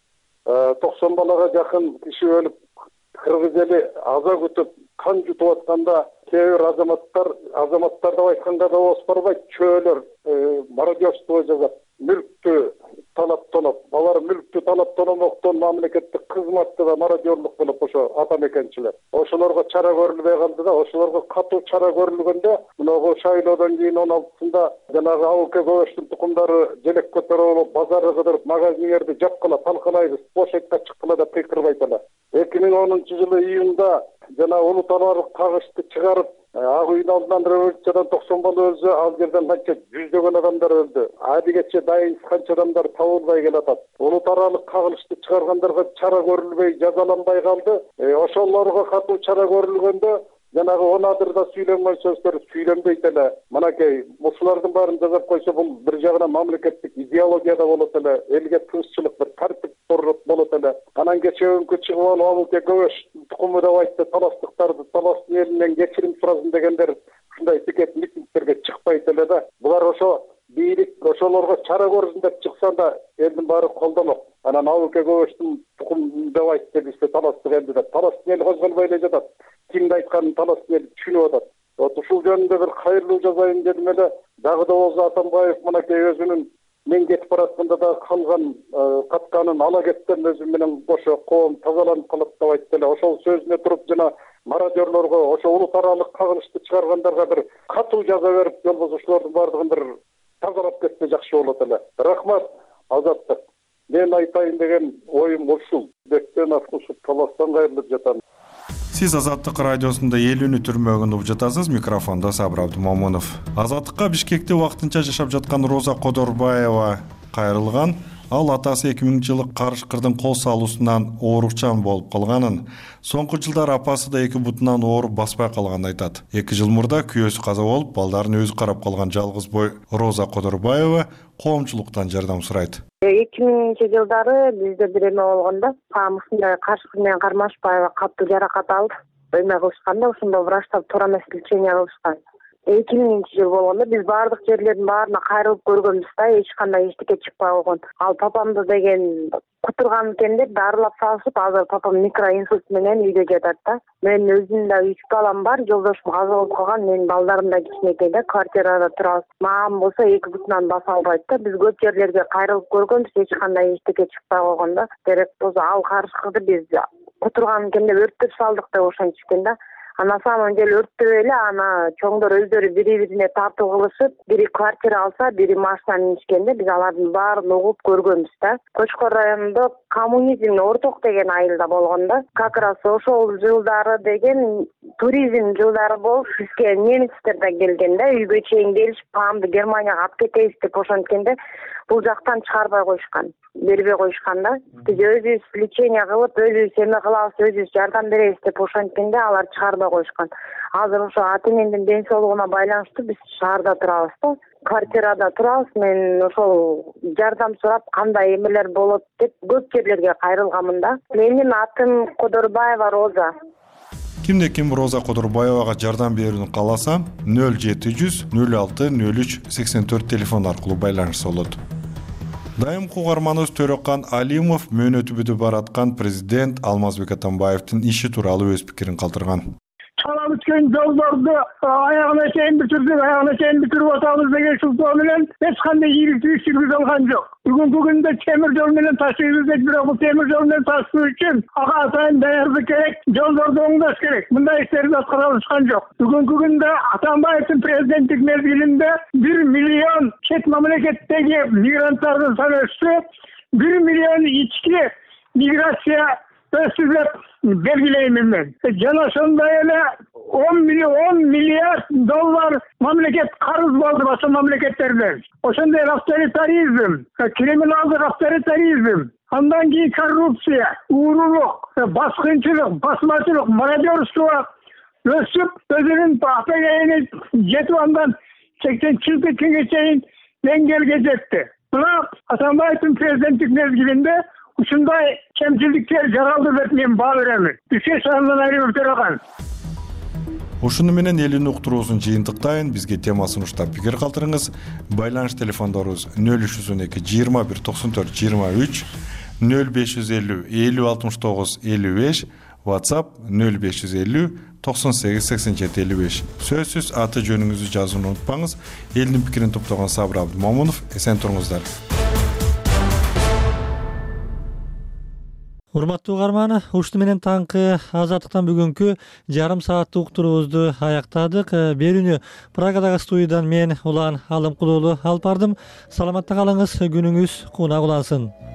Speaker 3: 90 балага жакын киши өлүп, кыргыз эли аза күтүп, кан жутуп атканда кээ бир азаматтар деп айтканда да ооз барбайт, чөөлөр мародерство жасап, мүлктү талап тоноп, алар мүлктү талап тономоктон мамлекеттик кызматты да мародерлук кылып ошо атамекенчилер. Ошолорго чара көрүлбөй калды да, ошолорго катуу чара көрүлгөндө, мына шайлоодон кийин 16-сында жанагы Алууга көбөштүн тукумдары желек көтөрүп, базарды кыдырып, магазиндерди жапкыла, талкалайбыз, площадька чыккыла деп кыйкырып айталар. 2010-жылы июнда жана улутаарлык кагышты чыгарып, Ак үйдүн алдынан революциядан 90 бала өлсө, ал жерден канча жүздөгөн адамдар өлдү. Адигече дайын канча адамдар табылбай келатат. Улутаарлык кагылышты чыгаргандарга чара көрүлбөй, жазаланбай калды. Ошолорго катуу чара көрүлгөндө жанагы онадырда сүйлөнбөй сөздөр сүйлөнбөйт эле. Манакей ушулардын баарын жазап койсо, бул бир жагынан мамлекеттик идеологияда болот эле, элге тынччылык, бир тартип болот эле. Анан кечеөнкү чыгып алып Алууга көбөш тукуму деп айтты, таластыктарды таластын элинен кечирим сурасын дегендер ушундай пикет митингтерге чыкпайт эле да. Булар ошо бийлик ошолорго чара көрсүн деп чыкса да элдин баары колдомок. Анан Алууга көбөштүн тукум деп айтты, бизде таластык элди деп. Таластын эли козголбой эле жатат. Кимди айтканын таластын эли түшүнүп атат. Ушул жөнүндө бир кайрылуу жасайын дедим эле. Дагы да болсо Атамбаев мынакей өзүнүн мен кетип баратканда да калган катканын ала кеткен өзү менен ошо коом тазаланып калат деп айтты эле. Ошол сөзүнө туруп жана мародерлорго, ошо улутаарлык кагылышты чыгаргандарга бир катуу жаза берип, болбосо ушулардын баардыгын бир тазалап кетсе жакшы болот эле. Рахмат, Азаттык. Мен айтайын деген оюм ушул. Бектенов ушул таластан кайрылып жатам.
Speaker 10: Сиз Азаттык радиосунда эл үнү түрмөгүндө угуп жатасыз. Микрофондо Сабыр Абдымомунов. Азаттыкка Бишкекте вактынча жашап жаткан Роза Кодорбаева кайрылган. Ал атасы 2000-жылы карышкырдын кол салуусунан оорукчан болуп калганын, соңку жылдар апасы да эки бутунан ооруп баспай калганын айтат. 2 жыл мурда күйөөсү каза болуп, балдарын өзү карап калган жалгыз бой Роза Кодорбаева коомчулуктан жардам сурайт.
Speaker 13: 2000-жылдары бизде бир эме болгондо, ушундай карышкыр менен кармашпай катуу жаракат алып, өймө кылышканда, ошондо врачтар туура эмес лечение кылышкан. 2000-жыл болгондо биз баардык жерлердин баарына кайрылып көргөнбүз да, эч кандай эчтеке чыкпай койгон. Ал папамды деген кутурган экендер, дарылап салышып, азыр папам микроинсульт менен үйдө жатат да. Мен өзүм да 3 балам бар, жолдошум каза болуп калган, менин балдарым да кичинекей да, квартирада турабыз. Маған болсо 2 бутунан баса албайт да. Биз көп жерлерге кайрылып көргөнбүз, эч кандай эчтеке чыкпай койгон да. Керек болсо ал карышкырды биз кутурган экенде өрттөп салдык деп ошентишкен да. На самом деле өрттөбөй эле, ана чоңдор өздөрү бири-бирине тартуу кылышып, бири квартира алса, бири машинаны минишкенде биз алардын баарын угуп көргөнбүз да. Кочкор районунда коммунизм орток деген айылда болгон да. Как раз ошол жылдары деген туризм жылдары болуп, бизге немецтер да келген да, үйгө чейин келишип, памды Германияга алып кетебиз деп ошенткенде, бул жактан чыгарбай коюшкан, бербей коюшкан да. Биз өзүбүз лечение кылып, өзүбүз эме кылабыз, өзүбүз жардам беребиз деп ошенткенде алар чыгарбай коюшкан. Азыр ошо ата-энемдин ден соолугуна байланыштуу биз шаарда турабыз да. Квартирада турабыз. Мен ошол жардам сурап, кандай эмелер болот деп көп жерлерге кайрылганмын да. Менин атым Кодорбаева Роза.
Speaker 10: Кимде ким Роза Кодорбаевага жардам берүүнү кааласа, 0700 06 03 84 телефон аркылуу байланышса болот. Дайымкы угарманыбыз Төрөкан Алимов мөөнөтү бүтүп бараткан президент Алмазбек Атамбаевдин иши тууралуу өз пикирин калтырган.
Speaker 12: сала бүткөн жолдорду аягына чейин бүтүрүп атабыз деген шылтоо менен эч кандай ийгиликтүү иш жүргүзө алган жок. Бүгүнкү күндө темир жол менен ташыйбыз деп, бирок бул темир жол менен ташуу үчүн ага атайын даярдык керек, жолдорду оңдош керек. Мындай иштерди аткара алышкан жок. Бүгүнкү күндө Атамбаевдин президенттик мезгилинде 1 миллион чет мамлекеттеги мигранттардын саны өссө, 1 миллион ички миграция өссү деп белгилеймин мен. Жана ошондой эле 10 миллиард доллар мамлекет карыз болду башка мамлекеттерден. Ошондой авторитаризм, криминалдык авторитаризм, андан кийин коррупция, уурулук, баскынчылык, басмачылык, мародерство өсүп, өзүнүн апегейине жетип, андан 80-чейин чейин деңгээлге жетти. Бирок Атамбаевдин президенттик мезгилинде ушундай кемчиликтер жаралды деп мен баа беремин. Бизге сандан айрылып турган.
Speaker 10: Ушуну менен элүүнү уктуруусун жыйынтыктайын. Бизге тема сунуштап пикир калтырыңыз. Байланыш телефондорубуз 0312 21 94 23, 0550 50 69 55, WhatsApp 0550 98 87 55. Сөзсүз аты жөнүңүздү жазууну унутпаңыз. Элдин пикирин топтогон Сабыр Абдымомунов. Эсен туруңуздар.
Speaker 1: Урматтуу угарман, ушуну менен таңкы Азаттыктан бүгүнкү жарым сааттык уктуруубузду аяктадык. Берүүнү Прагадагы студиядан мен Улан Алымкулуулу алып бардым. Саламатта калыңыз, күнүңүз кунак улансын.